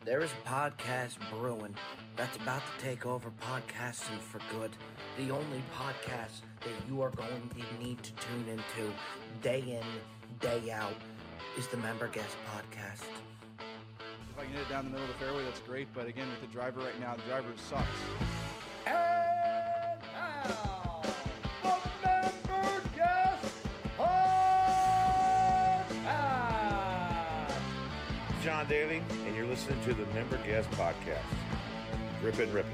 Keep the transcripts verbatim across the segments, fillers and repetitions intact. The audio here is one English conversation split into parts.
There is a podcast brewing that's about to take over podcasting for good. The only podcast that you are going to need to tune into day in, day out is the Member Guest Podcast. If I can hit it down the middle of the fairway, that's great. But again, with the driver right now, the driver sucks. And now, the Member Guest Podcast! John Daly, and you're listening to the Member Guest Podcast. Rippin', rippin'.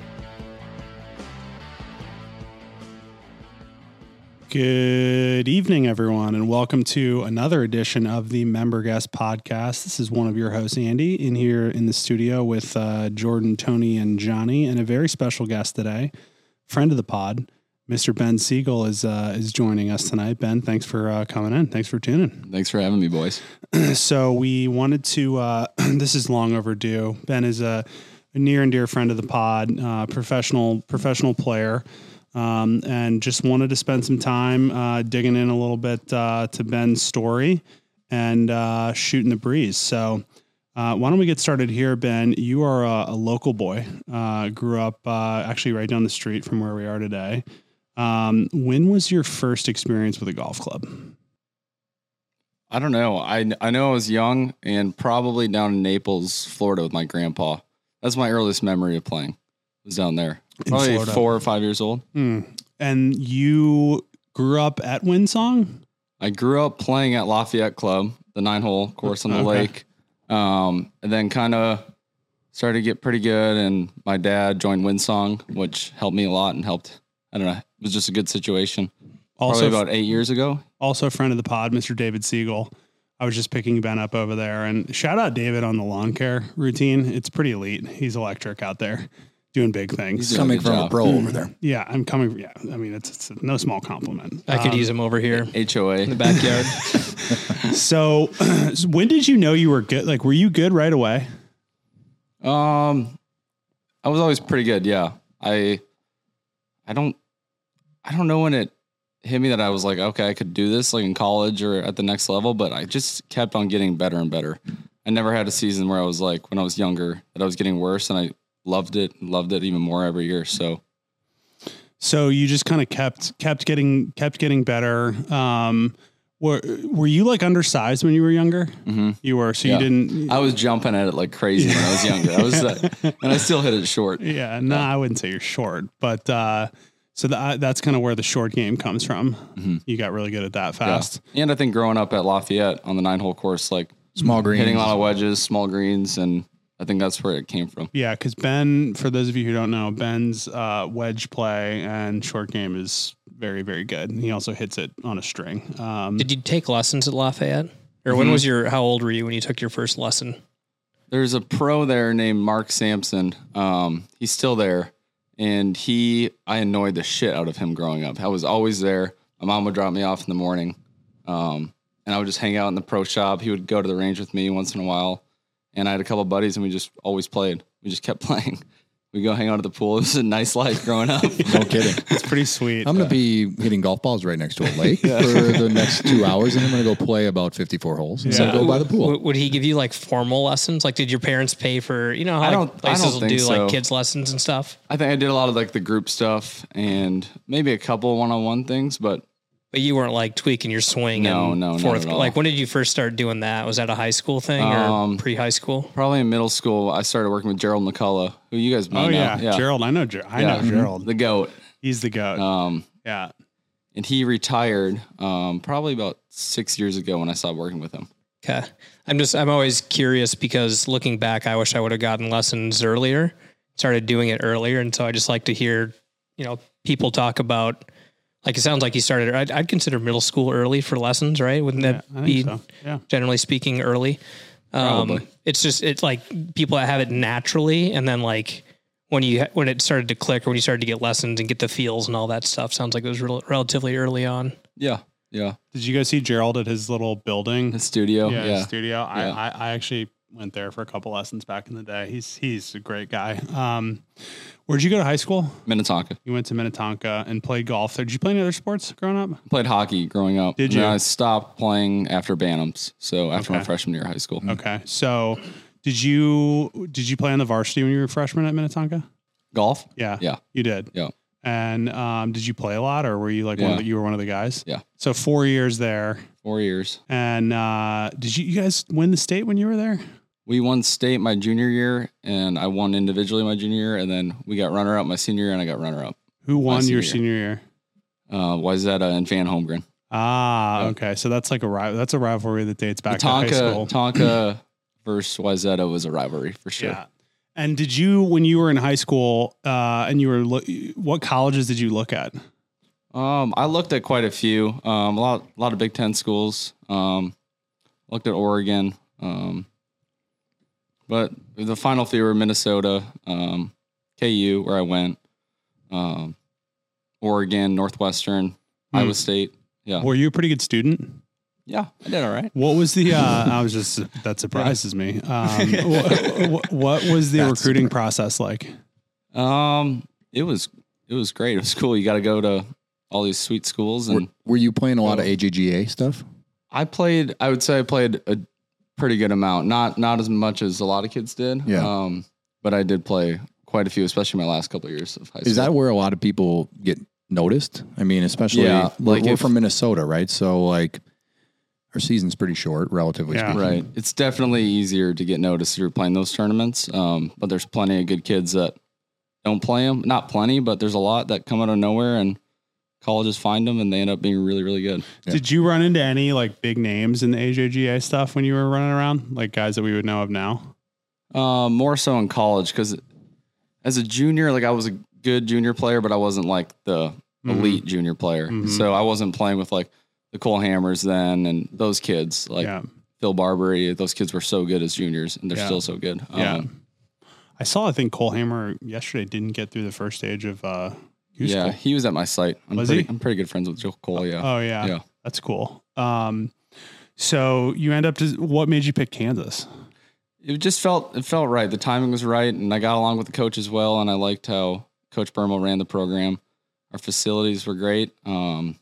Good evening, everyone, and welcome to another edition of the Member Guest Podcast. This is one of your hosts, Andy, in here in the studio with uh, Jordan, Tony, and Johnny, and a very special guest today, friend of the pod, Mister Ben Siegel is uh, is joining us tonight. Ben, thanks for uh, coming in. Thanks for tuning. Thanks for having me, boys. So we wanted to, uh, this is long overdue. Ben is a, a near and dear friend of the pod, uh, professional professional player. Um, and just wanted to spend some time uh, digging in a little bit uh, to Ben's story and uh, shooting the breeze. So uh, why don't we get started here, Ben? You are a, a local boy, uh, grew up uh, actually right down the street from where we are today. Um, when was your first experience with a golf club? I don't know. I, I know I was young and probably down in Naples, Florida with my grandpa. That's my earliest memory of playing. Was down there. Probably four or five years old. Hmm. And you grew up at Windsong? I grew up playing at Lafayette Club, the nine hole course on the okay. lake. Um, and then kind of started to get pretty good. And my dad joined Windsong, which helped me a lot and helped. I don't know. It was just a good situation. Also, probably about eight years ago. Also a friend of the pod, Mister David Siegel. I was just picking Ben up over there. And shout out David on the lawn care routine. It's pretty elite. He's electric out there. Doing big things. He's coming from job. a pro over there. Yeah, I'm coming. Yeah, I mean, it's, it's no small compliment. I could um, use him over here. H O A. In the backyard. so, so when did you know you were good? Like, were you good right away? Um, I was always pretty good. Yeah. I, I don't, I don't know when it hit me that I was like, okay, I could do this like in college or at the next level, but I just kept on getting better and better. I never had a season where I was like, when I was younger, that I was getting worse, and I loved it, loved it even more every year. So, so you just kind of kept, kept getting, kept getting better. Um, were, were you like undersized when you were younger? Mm-hmm. You were, so yeah. you didn't, I was jumping at it like crazy when I was younger. I was, uh, and I still hit it short. Yeah. No, nah, I wouldn't say you're short, but, uh, so the, that's kind of where the short game comes from. Mm-hmm. You got really good at that fast. Yeah. And I think growing up at Lafayette on the nine hole course, like small greens, hitting a lot of wedges, small greens, and I think that's where it came from. Yeah, because Ben, for those of you who don't know, Ben's uh, wedge play and short game is very, very good. He also hits it on a string. Um, Did you take lessons at Lafayette? Or mm-hmm. when was your, how old were you when you took your first lesson? There's a pro there named Mark Sampson. Um, he's still there. And he, I annoyed the shit out of him growing up. I was always there. My mom would drop me off in the morning. Um, and I would just hang out in the pro shop. He would go to the range with me once in a while. And I had a couple of buddies, and we just always played. We just kept playing. We go hang out at the pool. It was a nice life growing up. No kidding. It's pretty sweet. I'm going to be hitting golf balls right next to a lake yeah. for the next two hours, and I'm going to go play about fifty-four holes. And yeah. so go by the pool. W- would he give you like formal lessons? Like, did your parents pay for, you know, how I don't, like, places I don't will think do so. like kids lessons and stuff? I think I did a lot of like the group stuff and maybe a couple one-on-one things, but But you weren't like tweaking your swing. No, and no, fourth, not at all. Like, when did you first start doing that? Was that a high school thing Um, or pre-high school? Probably in middle school. I started working with Gerald McCullough, who you guys may oh know. yeah. yeah, Gerald. I know. Ger- I yeah. know Gerald. The GOAT. He's the GOAT. Um, yeah. And he retired um, probably about six years ago when I stopped working with him. Okay. I'm just, I'm always curious because looking back, I wish I would have gotten lessons earlier, started doing it earlier. And so I just like to hear, you know, people talk about, like, it sounds like you started, I'd, I'd consider middle school early for lessons, right? Wouldn't that yeah, be, so. yeah. generally speaking, early? Um, Probably. It's just, it's like people that have it naturally. And then like when you, when it started to click or when you started to get lessons and get the feels and all that stuff, sounds like it was rel- relatively early on. Yeah. Yeah. Did you guys see Gerald at his little building? His studio. Yeah. yeah. His studio. I, yeah. I, I actually went there for a couple lessons back in the day. He's, he's a great guy. Um, Where'd you go to high school? Minnetonka. You went to Minnetonka and played golf there. Did you play any other sports growing up? I played hockey growing up. Did you? And I stopped playing after Bantams. So after okay. my freshman year of high school. Okay. So Did you did you play on the varsity when you were a freshman at Minnetonka? Golf? Yeah. Yeah. You did. Yeah. And um, did you play a lot, or were you like one Yeah. of the, you were one of the guys? Yeah. So four years there. Four years. And uh, did you you guys win the state when you were there? We won state my junior year, and I won individually my junior year, and then we got runner up my senior year, and I got runner up. Who won senior your year. senior year? Uh, Wayzata and Van Holmgren. Ah, Yeah. okay. So that's like a ri- that's a rivalry that dates back to high Tonka school. Tonka versus Wayzata was a rivalry for sure. Yeah. And did you, when you were in high school, uh, and you were, lo- what colleges did you look at? Um, I looked at quite a few. Um, a lot, a lot of Big Ten schools. Um, looked at Oregon. Um, but the final few were Minnesota, um, K U, where I went, um, Oregon, Northwestern, Hmm. Iowa State. Yeah, Were you a pretty good student? yeah, I did all right. What was the, uh, I was just, that surprises me. Um, what, what was the That's recruiting process like? Um, it was it was great. It was cool. You got to go to all these sweet schools, Were, and were you playing a lot of A J G A stuff? I played. I would say I played a pretty good amount. Not not as much as a lot of kids did. Yeah. Um, but I did play quite a few, especially my last couple of years of high school. Is that where a lot of people get noticed? I mean, especially Yeah, we're, like we're if- from Minnesota, right? So like our season's pretty short, relatively Yeah. speaking. right? It's definitely easier to get noticed if you're playing those tournaments. Um, but there's plenty of good kids that don't play them. Not plenty, but there's a lot that come out of nowhere, and colleges find them, and they end up being really, really good. Yeah. Did you run into any like big names in the A J G A stuff when you were running around? Like guys that we would know of now? Um, more so in college, because as a junior, like I was a good junior player, but I wasn't like the Mhm. elite junior player. Mhm. So I wasn't playing with like the Cole Hammers then and those kids, like yeah. Phil Barbary. Those kids were so good as juniors, and they're Yeah. still so good. Yeah. Um, I saw, I think Cole Hammer yesterday didn't get through the first stage of, uh, he was yeah, cool. he was at my site. I'm Was pretty, he? I'm pretty good friends with Joe Cole. Yeah. Oh yeah. Yeah. That's cool. Um, so you end up to, what made you pick Kansas? It just felt it felt right. The timing was right, and I got along with the coach as well. And I liked how Coach Burmo ran the program. Our facilities were great, um,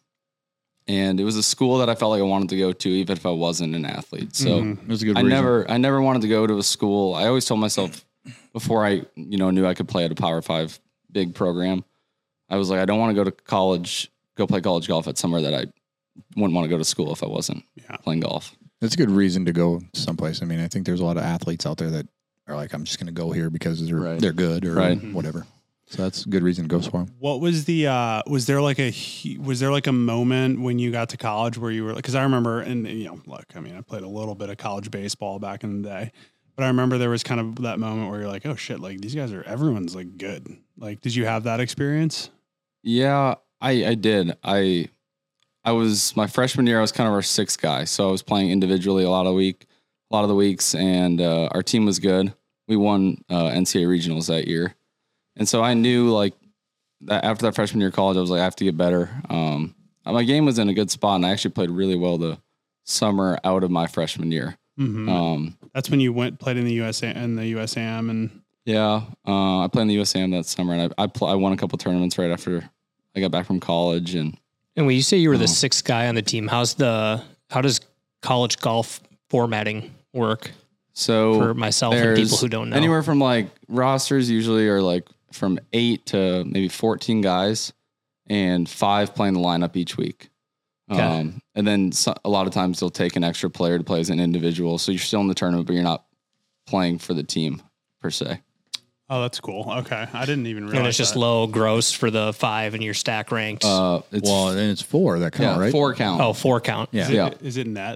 and it was a school that I felt like I wanted to go to, even if I wasn't an athlete. So Mhm. It was a good I reason. never I never wanted to go to a school. I always told myself before I you know knew I could play at a Power Five big program, I was like, I don't want to go to college, go play college golf at somewhere that I wouldn't want to go to school if I wasn't Yeah. playing golf. It's a good reason to go someplace. I mean, I think there's a lot of athletes out there that are like, I'm just going to go here because they're Right. they're good or Right. whatever. So that's a good reason to go for them. What was the, uh, was there like a, hu- was there like a moment when you got to college where you were like, cause I remember, and you know, look, I mean, I played a little bit of college baseball back in the day, but I remember there was kind of that moment where you're like, oh shit, like these guys are, everyone's like good. Like, did you have that experience? Yeah, I, I did. I I was my freshman year. I was kind of our sixth guy, so I was playing individually a lot of week, a lot of the weeks, and uh, our team was good. We won uh, N C double A regionals that year, and so I knew like that after that freshman year of college, I was like, I have to get better. Um, my game was in a good spot, and I actually played really well the summer out of my freshman year. Mm-hmm. Um, That's when you went, played in the U S A and the U S A M and yeah, uh, I played in the U S A M that summer, and I I, pl- I won a couple tournaments right after I got back from college, and And when you say you were the Oh. sixth guy on the team, how's the how does college golf formatting work so for myself and people there's who don't know? Anywhere from like rosters usually are like from eight to maybe fourteen guys, and five playing the lineup each week. Okay. Um, and then so, a lot of times they'll take an extra player to play as an individual, so you're still in the tournament, but you're not playing for the team per se. oh, that's cool. Okay. I didn't even realize And it's just that. low gross for the five and your stack ranked. Uh, it's Well, and it's four that count, yeah, right? four count. oh, four count. Yeah. Is it, yeah. is it net?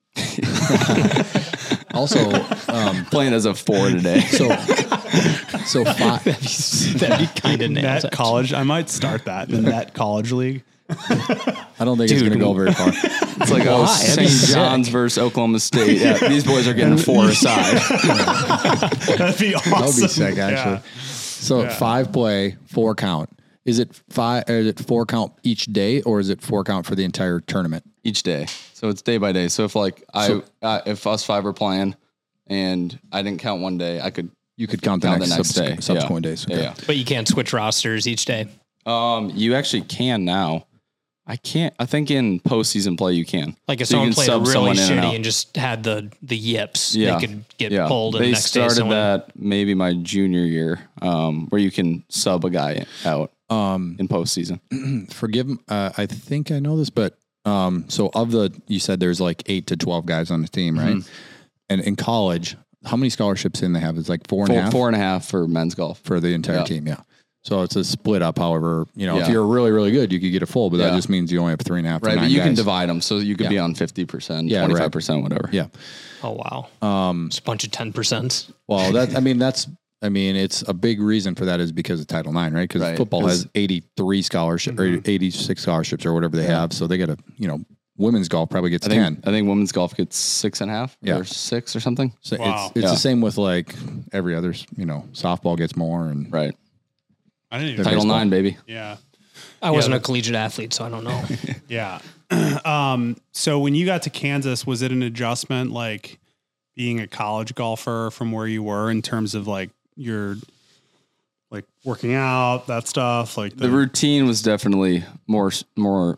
Also, um, Playing as a four today. so so five. That'd be kind of nails. Net college. I might start that. The net college league. I don't think it's Dude. going to go very far. It's like, oh, Why? That'd be Saint sick. John's versus Oklahoma State. Yeah, these boys are getting a four aside. That'd be awesome. That would be sick, Yeah. actually. So Yeah. five play, four count. Is it five? Or is it four count each day, or is it four count for the entire tournament? Each day, so it's day by day. So if like I, So- uh, if us five were playing, and I didn't count one day, I could You could count the count next, the next subs- day, subsequent yeah. days. Yeah, Okay. yeah. But you can't switch rosters each day. Um, you actually can now. I can't. I think in postseason play you can. Like if So you someone can played sub really someone in and shitty out. and just had the the yips, Yeah. they could get Yeah, pulled. And they the next day started someone, that maybe my junior year, um, where you can sub a guy out Um, in postseason. forgive, uh, I think I know this, but um, so of the, you said there's like eight to twelve guys on the team, right? Mm-hmm. And in college, how many scholarships in they have? It's like four and a Four, half four and a half for men's golf. for the entire Yeah. team. Yeah. So it's a split up. However, you know, if Yeah. you're really, really good, you could get a full, but that Yeah. just means you only have three and a half. to Right, but nine you can guys. divide them, so you could be Yeah. on fifty percent, Yeah, right. twenty-five percent, whatever. Yeah. oh wow, Um, it's a bunch of ten percent. well, that, I mean, that's, I mean, it's a big reason for that is because of Title nine, right? Because Right. football 'Cause- has eighty-three scholarships or eighty-six scholarships or whatever they have. So they got to, you know, women's golf probably gets I think ten. I think women's golf gets six and a half Yeah. or six or something. So Wow. it's it's Yeah. the same with like every other, you know, softball gets more and Right. I didn't even. Title Title baseball. nine, baby. Yeah. I wasn't a that's- collegiate athlete, so I don't know. Yeah. um, so when you got to Kansas, was it an adjustment like being a college golfer from where you were in terms of like your like working out, that stuff? Like The routine was definitely more more.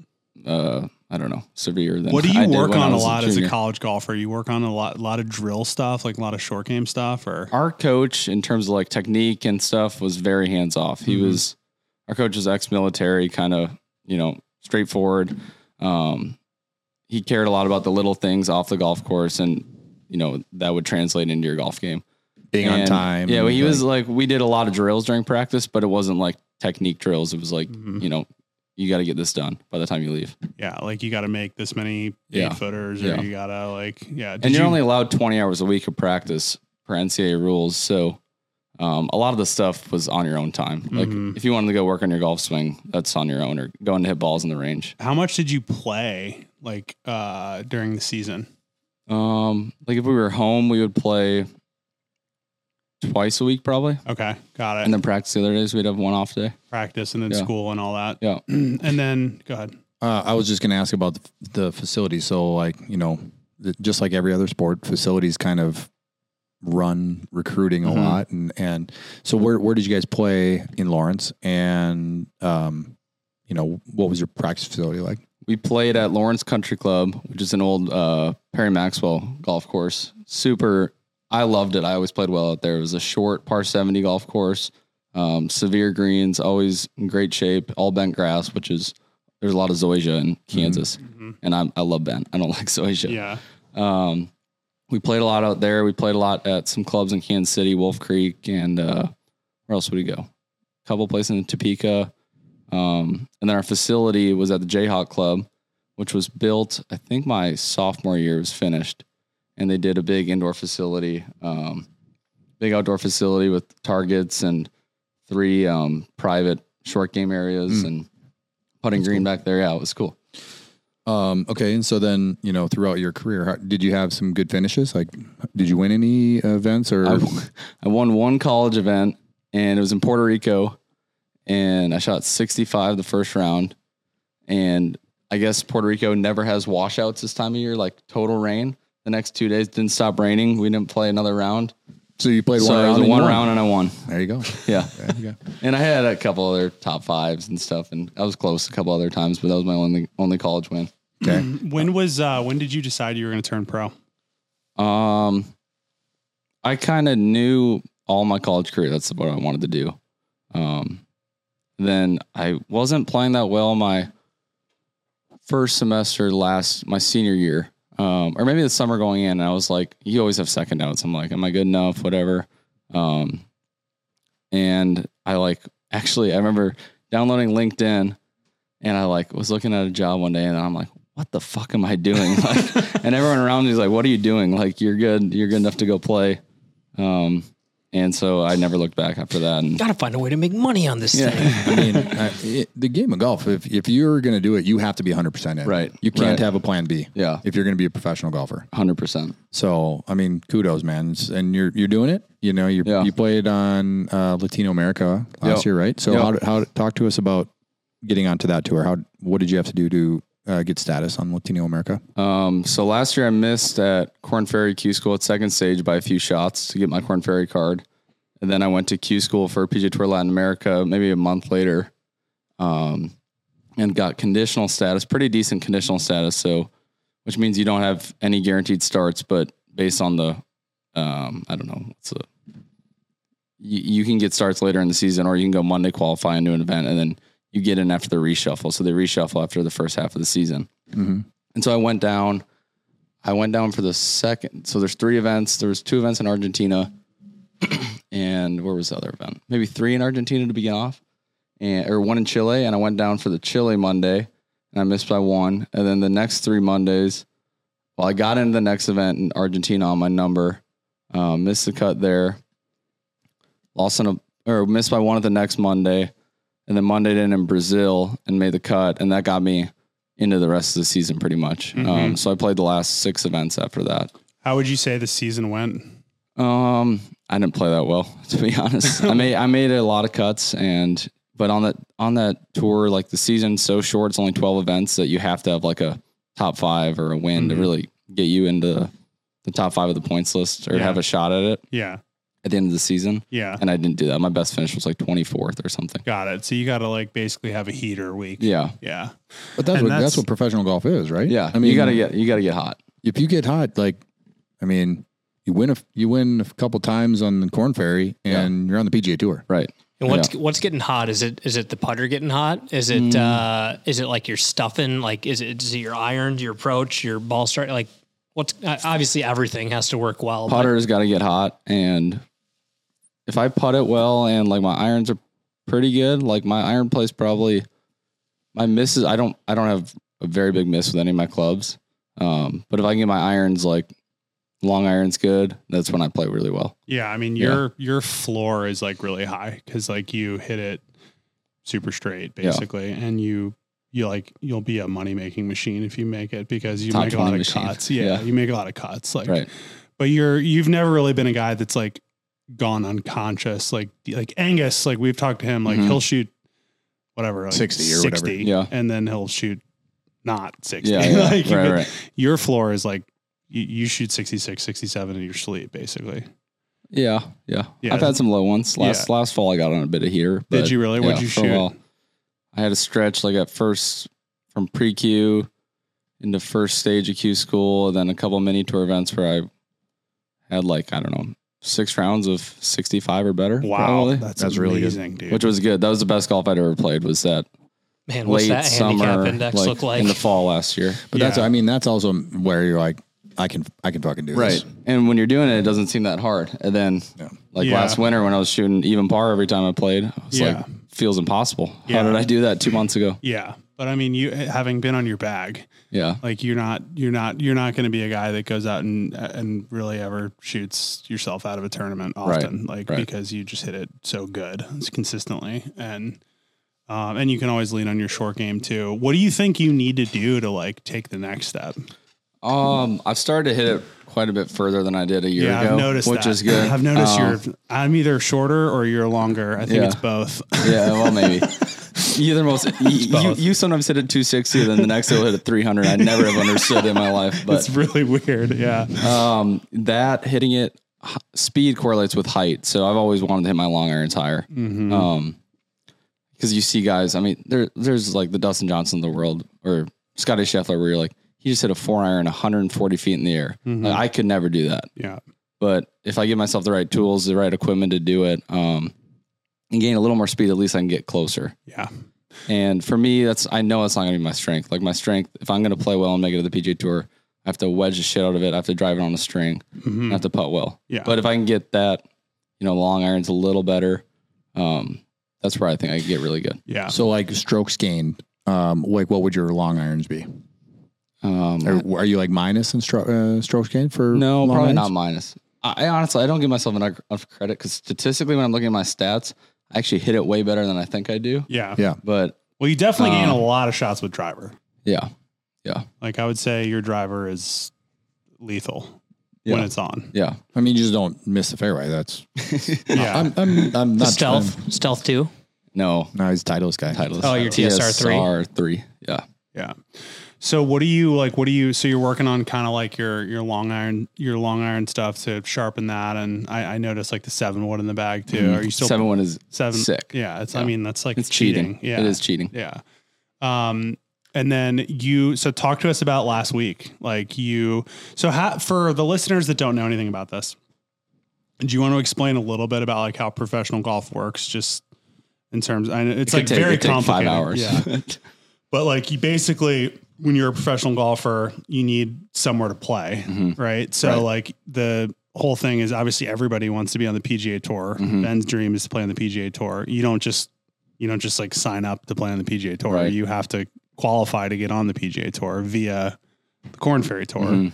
Uh, I don't know, severe than what do I you did work when I on a was lot as a junior. college golfer? You work on a lot, lot of drill stuff, like a lot of short game stuff, or Our coach, in terms of like technique and stuff, was very hands off. He Mhm. was our coach was ex-military, kind of you know straightforward. Um, he cared a lot about the little things off the golf course, and you know that would translate into your golf game. being on And, time. Yeah, well, he like- was like, we did a lot of drills during practice, but it wasn't like technique drills. It was like, Mhm. you know, you got to get this done by the time you leave. yeah, like you got to make this many Yeah. eight footers, or Yeah. you gotta like yeah. Did And you're you- only allowed twenty hours a week of practice per N C A A rules. So um, a lot of the stuff was on your own time. Like Mhm. if you wanted to go work on your golf swing, that's on your own, or going to hit balls in the range. how much did you play like uh during the season? Um, like if we were home, we would play twice a week probably. Okay, got it. And then practice the other days, we'd have one off day. Practice and then Yeah. school and all that. Yeah. and then go ahead. Uh, I was just going to ask about the, the facility. So, like, you know, the, just like every other sport, facilities kind of run recruiting a Mhm. lot. And, and so, where where did you guys play in Lawrence? And, um, you know, what was your practice facility like? We played at Lawrence Country Club, which is an old uh, Perry Maxwell golf course. Super, I loved it. I always played well out there. It was a short par seventy golf course, um, severe greens, always in great shape, all bent grass, which is, there's a lot of zoysia in Kansas. Mhm. And I'm, I love bent. I don't like zoysia. Yeah. Um, we played a lot out there. We played a lot at some clubs in Kansas City, Wolf Creek, and uh, where else would we go? A couple places in Topeka. Um, and then our facility was at the Jayhawk Club, which was built, I think my sophomore year was finished. And they did a big indoor facility, um, big outdoor facility with targets and three um, private short game areas Mm. and putting green back there. Yeah, it was cool. Um, okay. And so then, you know, throughout your career, how, did you have some good finishes? Like, did you win any events or? I, I won one college event, and it was in Puerto Rico, and I shot sixty-five the first round. And I guess Puerto Rico never has washouts this time of year, like total rain. The next two days didn't stop raining. We didn't play another round. so you played So one it round. was a and you one won. round, and I won. There you go. Yeah. There you go. And I had a couple other top fives and stuff, and I was close a couple other times, but that was my only only college win. Okay. When was uh when did you decide you were going to turn pro? Um, I kind of knew all my college career. That's what I wanted to do. Um, then I wasn't playing that well my first semester last, my senior year, um, or maybe the summer going in. And I was like, you always have second doubts. I'm like, am I good enough? Whatever. Um, and I like, actually, I remember downloading LinkedIn, and I like was looking at a job one day, and I'm like, what the fuck am I doing? Like, and everyone around me is like, what are you doing? Like, you're good. You're good enough to go play. Um, and so I never looked back after that. And Gotta find a way to make money on this Yeah. thing. I mean, uh, it, the game of golf, if, if you're going to do it, you have to be one hundred percent in. Right. You can't Right. have a plan B. Yeah. If you're going to be a professional golfer. one hundred percent. So, I mean, kudos, man. It's- and you're you're doing it. You know, you Yeah. you played on uh, Latino America last Yep. year, right? So, Yep. how, how talk to us about getting onto that tour. How what did you have to do to uh, get status on Latino America? Um, so last year I missed at Corn Ferry Q School at second stage by a few shots to get my Corn Ferry card. And then I went to Q School for P G A Tour Latin America maybe a month later. Um, and got conditional status, pretty decent conditional status. So, which means you don't have any guaranteed starts, but based on the, um, I don't know, what's the, you, you can get starts later in the season, or you can go Monday qualify into an event, and then you get in after the reshuffle. So they reshuffle after the first half of the season. Mm-hmm. And so I went down, I went down for the second. So there's three events. There was two events in Argentina. And where was the other event? Maybe three in Argentina to begin off, and or one in Chile. And I went down for the Chile Monday, and I missed by one. And then the next three Mondays, well, I got into the next event in Argentina on my number, um, missed the cut there, lost on a or missed by one at the next Monday, and then Monday in in Brazil and made the cut, and that got me into the rest of the season pretty much. Mm-hmm. Um, so I played the last six events after that. How would you say the season went? Um, I didn't play that well, to be honest. I made I made a lot of cuts, and but on that on that tour, like the season's so short, it's only twelve events that you have to have like a top five or a win Mm-hmm. to really get you into the top five of the points list or Yeah. have a shot at it Yeah. at the end of the season. Yeah. And I didn't do that. My best finish was like twenty-fourth or something. Got it. So you got to like basically have a heater week. Yeah, Yeah. But that's And what that's- that's, what professional golf is, right? yeah. I mean, you gotta get you gotta get hot. if you get hot, like, I mean, you win a you win a couple times on the Corn Ferry, and you're on the P G A Tour. Right. And what's what's getting hot? Is it is it the putter getting hot? Is it uh, is it like you're stuffing? Like is it is it your irons, your approach, your ball strike? Like what's uh, obviously everything has to work well. but- Putter's got to get hot, and if I putt it well and like my irons are pretty good, like my iron play's probably my misses. I don't I don't have a very big miss with any of my clubs, um, but if I can get my irons like long irons good, that's when I play really well. Yeah, I mean your your floor is like really high because like you hit it super straight basically, and you you like you'll be a money making machine if you make it because you Top make a lot twenty of machine. cuts. Yeah, Yeah. you make a lot of cuts. Like, Right. but you're you've never really been a guy that's like gone unconscious. Like like Angus, like we've talked to him. Like Mhm. he'll shoot whatever like sixty or whatever. Yeah. and then he'll shoot not sixty. Yeah, yeah. like, right, but right. Your floor is like you, you shoot sixty-six, sixty-seven in your sleep basically. Yeah, yeah, Yeah. I've had some low ones. Last Yeah. last fall, I got on a bit of heater. Did but you really? What'd yeah, you for a shoot? while. I had a stretch like at first from pre-Q into first stage of Q school, and then a couple mini tour events where I had like, I don't know, six rounds of sixty-five or better. Wow, probably, that's, That's really good. amazing, dude. which was good. That was the best golf I'd ever played, was that Man, what's late that handicap summer, index like, look like? in the fall last year. But that's Yeah. I mean that's also where you're like, I can I can fucking do Right. this. And when you're doing it, it doesn't seem that hard. And then Yeah. like Yeah. last winter when I was shooting even par every time I played, I was Yeah. like, feels impossible. Yeah. How did I do that two months ago? Yeah, but I mean, you having been on your bag, Yeah. like you're not, you're not, you're not going to be a guy that goes out and and really ever shoots yourself out of a tournament often, like right. because you just hit it so good consistently, and um, and you can always lean on your short game too. What do you think you need to do to like take the next step? Um, I've started to hit it quite a bit further than I did a year Yeah, ago, I've noticed which that. is good. I've noticed Um, you're. I'm either shorter or you're longer. I think Yeah. it's both. Yeah, well, maybe. Either most. You, you, both. you sometimes hit it two sixty, then the next day will hit it three hundred. I never have understood in my life, but It's really weird. Yeah. um, that hitting it h- speed correlates with height. So I've always wanted to hit my long irons higher. Mhm. Um, because you see guys. I mean, there there's like the Dustin Johnson of the world or Scotty Scheffler, where you're like, he just hit a four iron one hundred forty feet in the air. Mhm. Like, I could never do that. Yeah. But if I give myself the right tools, the right equipment to do it, um, and gain a little more speed, at least I can get closer. Yeah. And for me, that's I know it's not going to be my strength. Like my strength, if I'm going to play well and make it to the P G A Tour, I have to wedge the shit out of it. I have to drive it on a string. Mhm. I have to putt well. Yeah. But if I can get that, you know, long irons a little better, um, that's where I think I can get really good. Yeah. So like strokes gained, um, like what would your long irons be? Um, Or are you like minus in stro- uh, strokes gained for no, long probably irons? not minus. I, I honestly, I don't give myself enough enough credit because statistically, when I'm looking at my stats, I actually hit it way better than I think I do. Yeah. Yeah. But Well, you definitely gain a Um, lot of shots with driver. yeah, yeah, Like I would say your driver is lethal yeah, when it's on. yeah. I mean, you just don't miss the fairway. That's Yeah. I'm I'm, I'm The not stealth, stealth two. No, No, he's a Titleist guy. Titleist. Oh, your T S R three? T S R three. Yeah. Yeah. So what do you like? What do you? So you're working on kind of like your your long iron your long iron stuff to sharpen that, and I, I noticed like the seven wood in the bag too. Are you still Seven one is seven? sick. Yeah, it's. I Yeah. mean, that's like It's cheating. cheating. Yeah, It is cheating. Yeah. Um, and then you, so talk to us about last week. Like you, so how, for the listeners that don't know anything about this, do you want to explain a little bit about like how professional golf works? Just in terms, I know it's It like could take- very it'd take complicated. five hours. Yeah. But like you basically, when you're a professional golfer, you need somewhere to play, Mhm. right? So Right. like the whole thing is obviously everybody wants to be on the P G A Tour. Mhm. Ben's dream is to play on the P G A Tour. You don't just, you don't just like sign up to play on the P G A Tour. Right. You have to qualify to get on the P G A Tour via the Corn Ferry Tour. Mhm.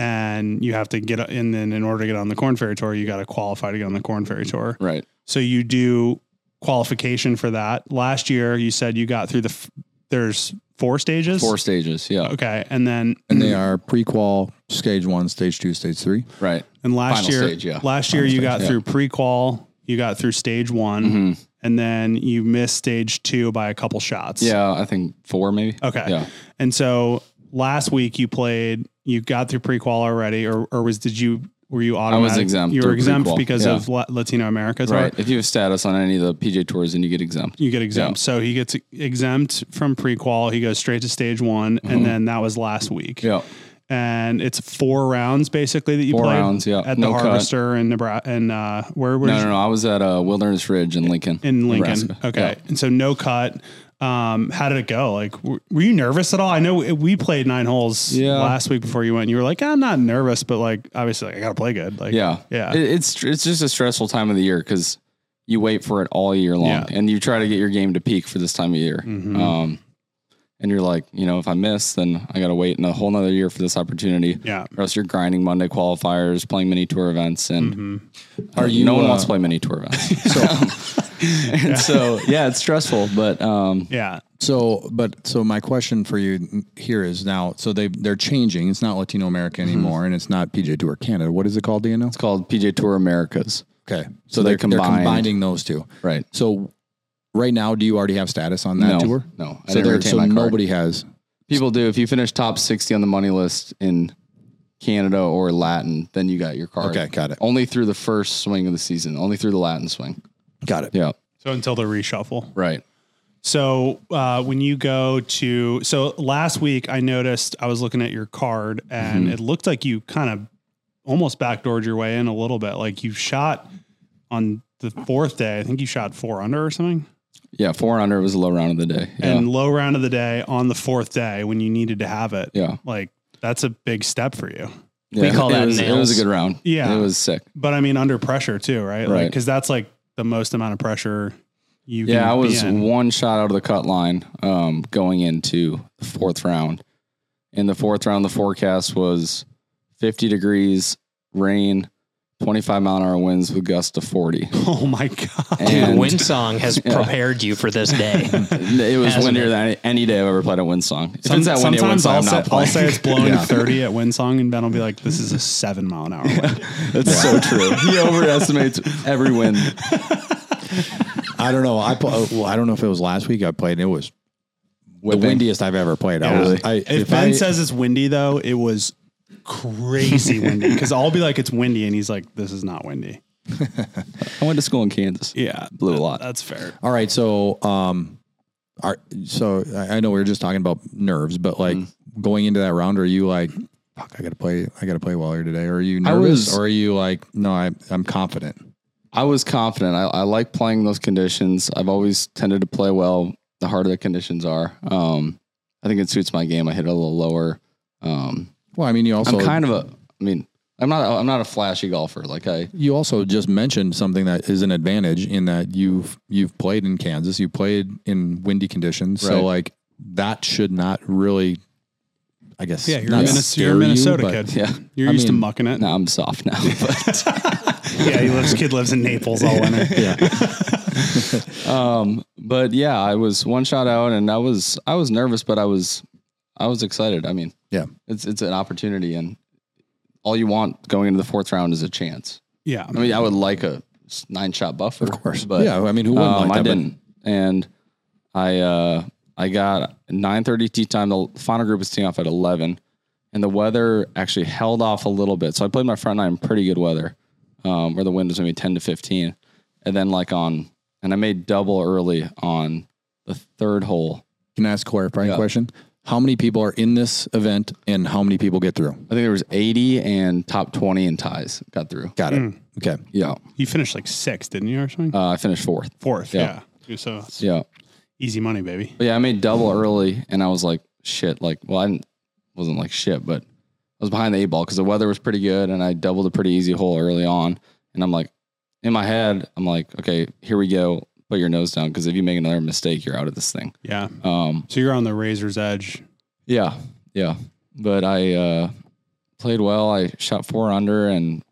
And you have to get, and then in order to get on the Corn Ferry Tour, you got to qualify to get on the Corn Ferry Tour. Right. So you do qualification for that. Last year, you said you got through the, f- there's four stages. Four stages. Yeah. Okay. And then, And they are pre-qual, stage one, stage two, stage three. Right. and last Final year, stage, yeah. last year Final you stage, got yeah. through pre-qual, you got through stage one, Mhm. and then you missed stage two by a couple shots. Yeah. I think four maybe. Okay. Yeah. And so last week you played, you got through pre-qual already, or, or was, did you, were you automatic? exempt You were through exempt pre-qual, because yeah. of La- Latino America Tour? Right. If you have status on any of the P J Tours, then you get exempt. You get exempt. Yeah. So he gets exempt from pre-qual. He goes straight to stage one. Mhm. And then that was last week. Yeah. And it's four rounds basically that you Four played rounds, yeah. at No the cut. Harvester in Nebraska. And uh, where were No, no, no. I was at uh, Wilderness Ridge in Lincoln. in Lincoln? Nebraska. Okay. Yeah. And so no cut. Um, how did it go? Like, w- were you nervous at all? I know we played nine holes Yeah. last week before you went. And you were like, I'm not nervous, but like, obviously, like, I got to play good. Like, Yeah. yeah. It, it's it's just a stressful time of the year because you wait for it all year long Yeah. and you try to get your game to peak for this time of year. Mhm. Um, and you're like, you know, if I miss, then I got to wait in a whole nother year for this opportunity. yeah. Or else you're grinding Monday qualifiers, playing mini tour events, and Mhm. Are you, no one uh, wants to play mini tour events. so, and so yeah, it's stressful, but um, Yeah. So, but so my question for you here is now, so they they're changing. It's not Latino America anymore, and it's not P G A Tour Canada. What is it called? Do you know? it's called P J Tour Americas. Okay, so, So they're, they they're combined- combining those two. Right. So, right now, do you already have status on that no, tour? no. I So didn't there, retain so my card. nobody has. People do. If you finish top sixty on the money list in Canada or Latin, then you got your card. Okay, got it. Only through the first swing of the season. Only through the Latin swing. Got it. Yeah. So until the reshuffle. Right. So uh, when you go to, so last week I noticed I was looking at your card and Mm-hmm. it looked like you kind of almost backdoored your way in a little bit. Like you shot on the fourth day. I think you shot four under or something. Yeah. Four under was a low round of the day. Yeah. And low round of the day on the fourth day when you needed to have it. yeah. Like that's a big step for you. Yeah. call it that was, it was nails. a good round. Yeah. It was sick. But I mean, under pressure too, right? Like, Right. cause that's like the most amount of pressure you can Yeah. I be was in. one shot out of the cut line um, going into the fourth round. In the fourth round, the forecast was fifty degrees, rain, twenty-five mile an hour winds with gusts to forty. Oh my God. And Windsong has prepared you for this day. it was Hasn't windier it? than any, any day I've ever played at Windsong. If Some- it's that windy at sometimes Windsong, I'll I'm say, not I'll playing. say it's blowing Yeah. thirty at Windsong, and Ben will be like, "This is a seven mile an hour wind." That's so true. He overestimates every wind. I don't know. I pl- well, I don't know if it was last week I played. It was Whipping. the windiest I've ever played. I Yeah. was. I, If, if Ben I, says it's windy, though, it was crazy windy. Because I'll be like, "It's windy," and he's like, "This is not windy." I went to school in Kansas. Yeah, Blew a lot. That's fair. all right, so um, are so I I know we were just talking about nerves, but like Mm-hmm. going into that round, are you like, fuck, I got to play, I got to play well here today? Or are you nervous, was- or are you like, no, I, I'm confident? I was confident. I, I like playing those conditions. I've always tended to play well the harder the conditions are. Um, I think it suits my game. I hit it a little lower. Um, Well, I mean, you also I'm kind of a. I mean, I'm not. A, I'm not a flashy golfer. Like I. you also just mentioned something that is an advantage in that you've you've played in Kansas, you played in windy conditions, Right. so like that should not really, I guess, Yeah, you're, not a, Minnes- scare you're a Minnesota you, but- kid. Yeah. You're I used to mean, mucking it. No, I'm soft now. But Yeah, he lives. Kid lives in Naples all winter. Yeah. um, but yeah, I was one shot out, and I was I was nervous, but I was I was excited. I mean, Yeah. it's it's an opportunity, and all you want going into the fourth round is a chance. Yeah, I mean, I would like a nine shot buffer, Of course. but Yeah, I mean, who wouldn't um, like I that, but- didn't, and I uh, I got nine thirty tee time. The final group was teeing off at eleven, and the weather actually held off a little bit. So I played my front nine in pretty good weather, um, where the wind was maybe ten to fifteen, and then like on, and I made double early on the third hole, Can I ask a clarifying Yeah. question? How many people are in this event and how many people get through? I think there was eighty and top twenty in ties got through. Got it. Mm. Okay. Yeah. You finished like sixth, didn't you, or something? Uh, I finished fourth. Fourth, yeah. yeah. So it's Yeah. easy money, baby. But yeah, I made double early and I was like, shit. Like, well, I didn't, wasn't like shit, but I was behind the eight ball because the weather was pretty good and I doubled a pretty easy hole early on. And I'm like, in my head, I'm like, okay, here we go. Put your nose down because if you make another mistake, you're out of this thing. Yeah. Um, So you're on the razor's edge. Yeah, yeah. But I uh, played well. I shot four under, and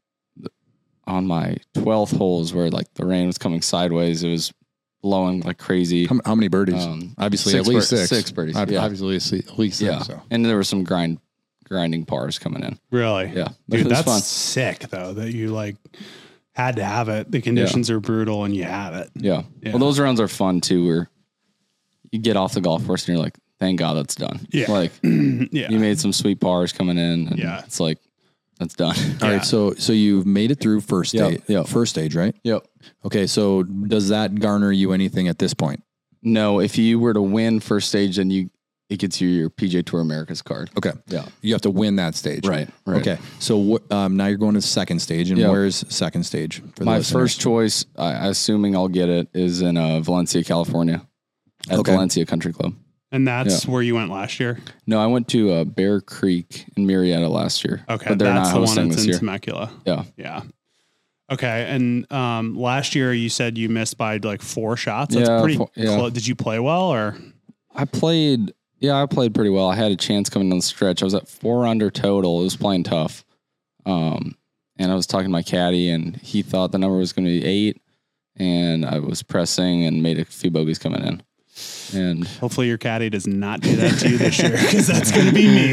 on my twelfth holes where like the rain was coming sideways, it was blowing like crazy. How, how many birdies? Um, obviously, six at least bir- six. six birdies, Ob- yeah. Obviously, at least- at least six. Yeah, So. and there were some grind grinding pars coming in. Really? Yeah, but Dude, it was that's fun. sick though that you like had to have it. The conditions are brutal and you have it. Yeah. Yeah. Well, those rounds are fun too, where you get off the golf course and you're like, thank God that's done. Yeah. Like Yeah. you made some sweet pars coming in. And Yeah. It's like, that's done. All Yeah. right. So, so you've made it through first Yep, stage. yep. First stage, right? Yep. Okay. So, does that garner you anything at this point? No, if you were to win first stage, then you it gets you your P G A Tour Americas card. Okay. Yeah. You have to win that stage. Right, right. Okay. So, wh- um, now you're going to the second stage, and Yeah. where's second stage? For the My listeners? first choice, I, assuming I'll get it, is in uh, Valencia, California, at Okay. Valencia Country Club. And that's where you went last year. No, I went to uh, Bear Creek in Marietta last year. Okay. but they're That's not the one hosting that's this in year. Temecula. Yeah, Yeah. Okay. And um, last year you said you missed by like four shots. That's Yeah, pretty four- yeah. close. Did you play well or? I played. Yeah, I played pretty well. I had a chance coming down the stretch. I was at four under total. It was playing tough. Um, and I was talking to my caddy, and he thought the number was going to be eight. And I was pressing and made a few bogeys coming in. And Hopefully your caddy does not do that to you this year because that's going to be me.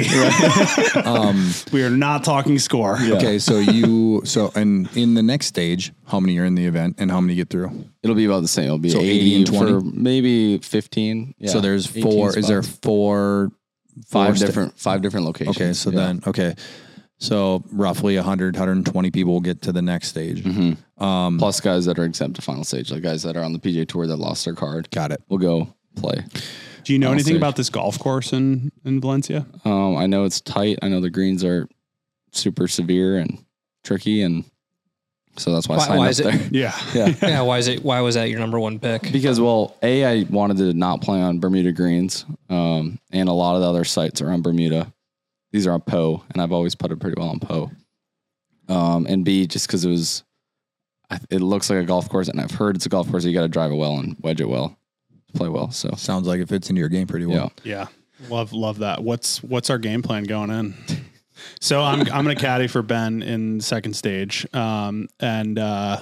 Um, We are not talking score. Okay. So you, so, and in the next stage, how many are in the event and how many get through? it'll be about the same. It'll be So eighty, eighty and twenty? for maybe fifteen. Yeah, so there's eighteen four, is there spots. four, five four sta- different five different locations? Okay. So Yeah. then, okay. So roughly one hundred, one hundred twenty people will get to the next stage. Mhm. Um, Plus guys that are exempt to final stage, like guys that are on the P G A Tour that lost their card, got it. will go play. Do you know Final anything stage. about this golf course in, in Valencia? Um, I know it's tight. I know the greens are super severe and tricky, and so that's why, I Why- signed why up is it- there. Yeah. Yeah. Yeah, why is it? Why was that your number one pick? Because, well, A, I wanted to not play on Bermuda greens, um, and a lot of the other sites are on Bermuda. These are on Poe, and I've always putted pretty well on Poe. Um, and B, just because it was, I- it looks like a golf course, and I've heard it's a golf course. You got to drive it well and wedge it well, play well. So Sounds like it fits into your game pretty well. yeah, Yeah. Love, love that. What's, what's our game plan going in? So I'm, I'm going to caddy for Ben in second stage. Um, and, uh,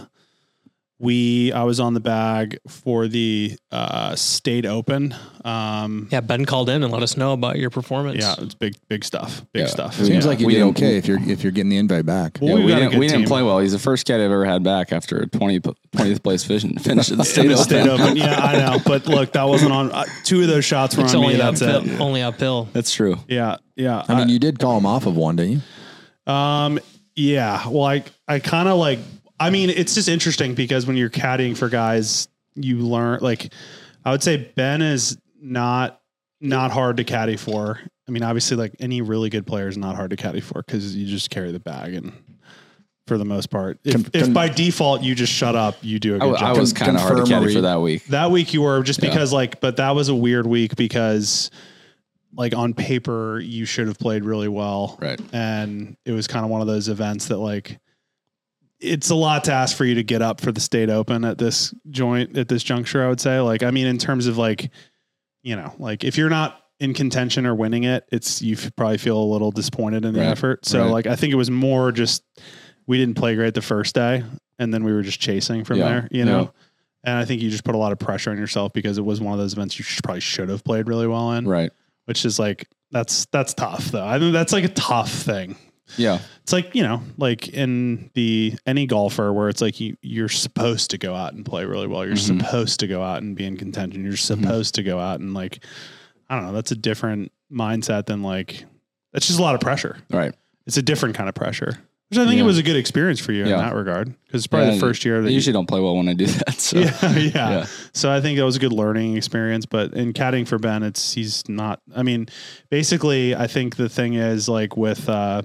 we, I was on the bag for the, uh, state open. Um, Yeah, Ben called in and let us know about your performance. yeah, it's big, big stuff. Big Yeah. stuff. Seems Seems Yeah. like you We did didn't- okay if you're if you're getting the invite back. Well, yeah. we've We got a didn't good we didn't team. play well. He's the first cat I've ever had back after a twenty, twentieth place finish, finish at the In state the open. state open. Yeah, I know. But look, that wasn't on. Uh, two of those shots were It's on me. only That's uphill. it. Only uphill. That's true. Yeah, yeah. I mean, you did call him off of one, didn't you? Um, yeah. Well, I, I kind of like, I mean, it's just interesting because when you're caddying for guys, you learn, like, I would say Ben is not, not hard to caddy for. I mean, obviously, like any really good player is not hard to caddy for because you just carry the bag and for the most part, if, Con- if con- by default you just shut up, you do a I, good w- I job. was kind of hard to confirm, caddy Marie. for that week. That week you were just Yeah. because like, but that was a weird week because like on paper you should have played really well. Right. And it was kind of one of those events that like, it's a lot to ask for you to get up for the state open at this joint at this juncture. I would say like, I mean, in terms of like, you know, like if you're not in contention or winning it, it's, you f- probably feel a little disappointed in the Right. effort. So Right. like, I think it was more just, we didn't play great the first day and then we were just chasing from Yeah. there, you know? Yeah. And I think you just put a lot of pressure on yourself because it was one of those events you should, probably should have played really well in, Right. which is like, that's, that's tough though. I think that's like a tough thing. Yeah. It's like, you know, like in the, any golfer where it's like you, you're supposed to go out and play really well. You're Mhm. supposed to go out and be in contention. You're supposed to go out and like, I don't know, that's a different mindset than like, that's just a lot of pressure. Right. It's a different kind of pressure. Which I think Yeah. it was a good experience for you Yeah. in that regard, because it's probably Yeah, the first year that I you- usually don't play well when I do that. So yeah, yeah, Yeah. So I think that was a good learning experience. But in caddying for Ben, it's he's not. I mean, basically, I think the thing is like with uh,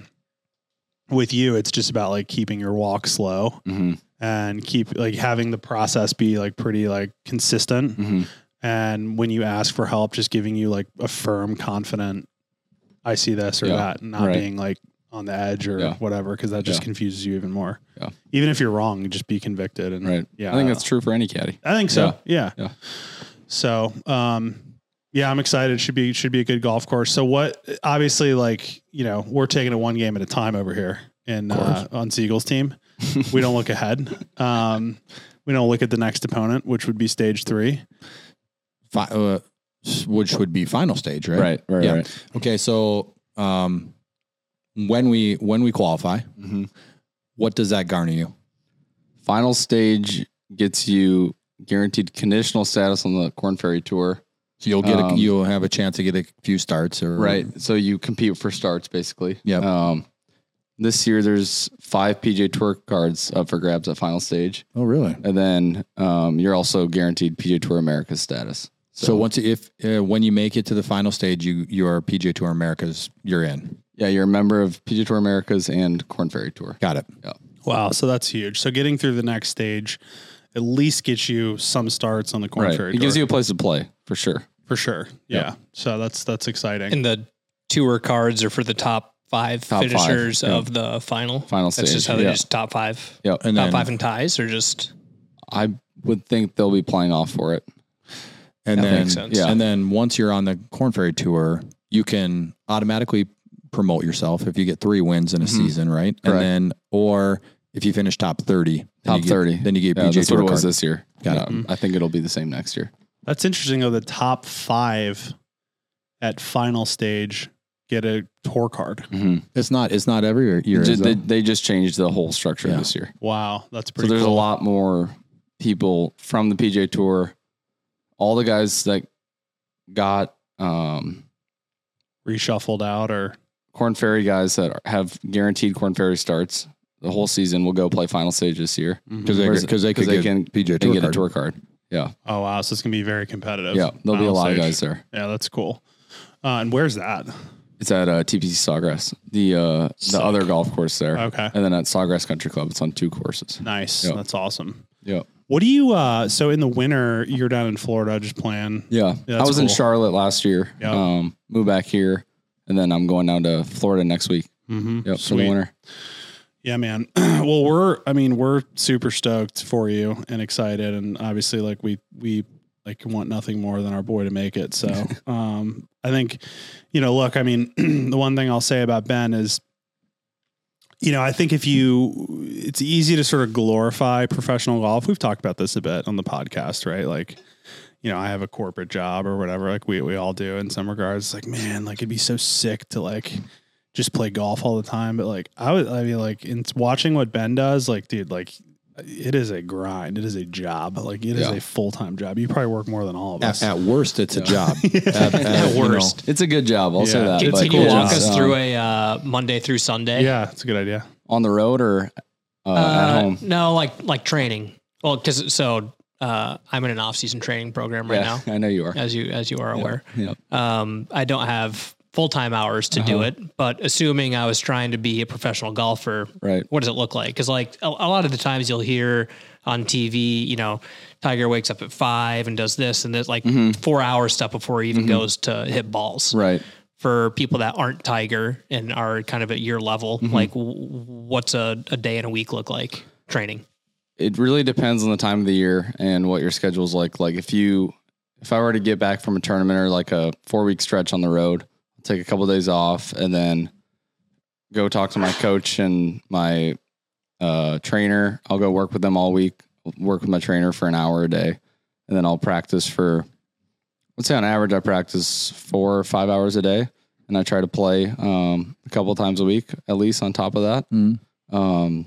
with you, it's just about like keeping your walk slow hmm and keep like having the process be like pretty like consistent. hmm And when you ask for help, just giving you like a firm, confident, I see this or Yeah, that, not right. being like on the edge or Yeah. whatever, because that just Yeah. confuses you even more. Yeah. Even if you're wrong, just be convicted. And Right. yeah, I think that's true for any caddy. I think so. Yeah. Yeah. So, um, yeah, I'm excited. It should be should be a good golf course. So, what? Obviously, like you know, we're taking it one game at a time over here in uh, on Siegel's team. We don't look ahead. Um, we don't look at the next opponent, which would be stage three. Fi- uh, s- which would be final stage, right? Right. Right. Yeah. Right. Okay, so um, when we when we qualify, hmm what does that garner you? Final stage gets you guaranteed conditional status on the Corn Ferry Tour. So you'll get Um, a, you'll have a chance to get a few starts, or Right. So you compete for starts basically. Yep. Um, this year there's five P G A Tour cards up for grabs at final stage. Oh, really? And then um, you're also guaranteed P G A Tour America's status. So, once if uh, when you make it to the final stage, you you are P G A Tour Americas. You're in. Yeah, you're a member of P G A Tour Americas and Corn Ferry Tour. Got it. Wow, so that's huge. So getting through the next stage at least gets you some starts on the Corn Right. Ferry It gives Tour. you a place to play for sure. for sure. Yeah. So that's that's exciting. And the tour cards are for the top five Top five, finishers yeah. of the final. Final That's just stage, how they yeah. just top five. Yep. And top then five in ties, or just I would think they'll be playing off for it. and That then makes sense. Yeah. and then once you're on the Corn Ferry Tour, you can automatically promote yourself if you get three wins in a Mhm. season, right? And Correct. then or if you finish top thirty, then Top you get- thirty. then you get Yeah, P G A that's what Tour it was card. this year. Got it. Um, I think it'll be the same next year. That's interesting though. The top five at final stage get a tour card. Mm-hmm. It's not it's not every year. is they, it? they just changed the whole structure Yeah. this year. Wow, that's So pretty. there's cool. a lot more people from the P G A Tour. All the guys that got um, reshuffled out, or Corn Ferry guys that are, have guaranteed Corn Ferry starts the whole season will go play final stage this year. Because they, Whereas- because they could they get can P G A They Tour get card. a tour card. Yeah, oh wow, so it's gonna be very competitive. yeah. There'll be a Final lot of stage. guys there. Yeah, that's cool. Uh, and where's that? It's at uh, T P C Sawgrass, the uh, the Sick. other golf course there, Okay, and then at Sawgrass Country Club, it's on two courses. nice. Yeah. That's awesome. Yeah, What do you? Uh, so in the winter, you're down in Florida, just playing. yeah. Yeah, I that's was in cool. Charlotte last year. Yeah. Um, moved back here, and then I'm going down to Florida next week. Mm-hmm. Yep, for the Sweet. winter. Yeah, man. Well, we're, I mean, we're super stoked for you and excited. And obviously like we, we like want nothing more than our boy to make it. So, um, I think, you know, look, I mean, the one thing I'll say about Ben is, you know, I think if you, it's easy to sort of glorify professional golf. We've talked about this a bit on the podcast, right? Like, you know, I have a corporate job or whatever, like we, we all do in some regards. It's like, man, like it'd be so sick to like, just play golf all the time. But like, I would, I mean, like in watching what Ben does, like, dude, like it is a grind. It is a job. Like it is Yeah. a full-time job. You probably work more than all of us. At, at worst, it's a job. At, at you know, worst. It's a good job. I'll say Yeah. that. Can, but can you cool walk job. us um, through a uh, Monday through Sunday? Yeah, it's a good idea. on the road or uh, Uh, at home? No, like like training. Well, because so uh, I'm in an off-season training program right yeah, now, I know you are. as you as you are aware. Yeah. Um, I don't have full-time hours to do Uh-huh. it, but assuming I was trying to be a professional golfer, Right. what does it look like? Because like a, a lot of the times you'll hear on T V, you know, Tiger wakes up at five and does this and this, like four hour stuff before he even goes to hit balls. Right. For people that aren't Tiger and are kind of at your level, Mm-hmm. like w- what's a, a day and a week look like training? It really depends on the time of the year and what your schedule is like. Like if you, if I were to get back from a tournament or like a four week stretch on the road, I'll take a couple of days off and then go talk to my coach and my uh, trainer. I'll go work with them all week, work with my trainer for an hour a day. And then I'll practice for, let's say on average, I practice four or five hours a day. And I try to play um, a couple times a week, at least on top of that. Mm. Um,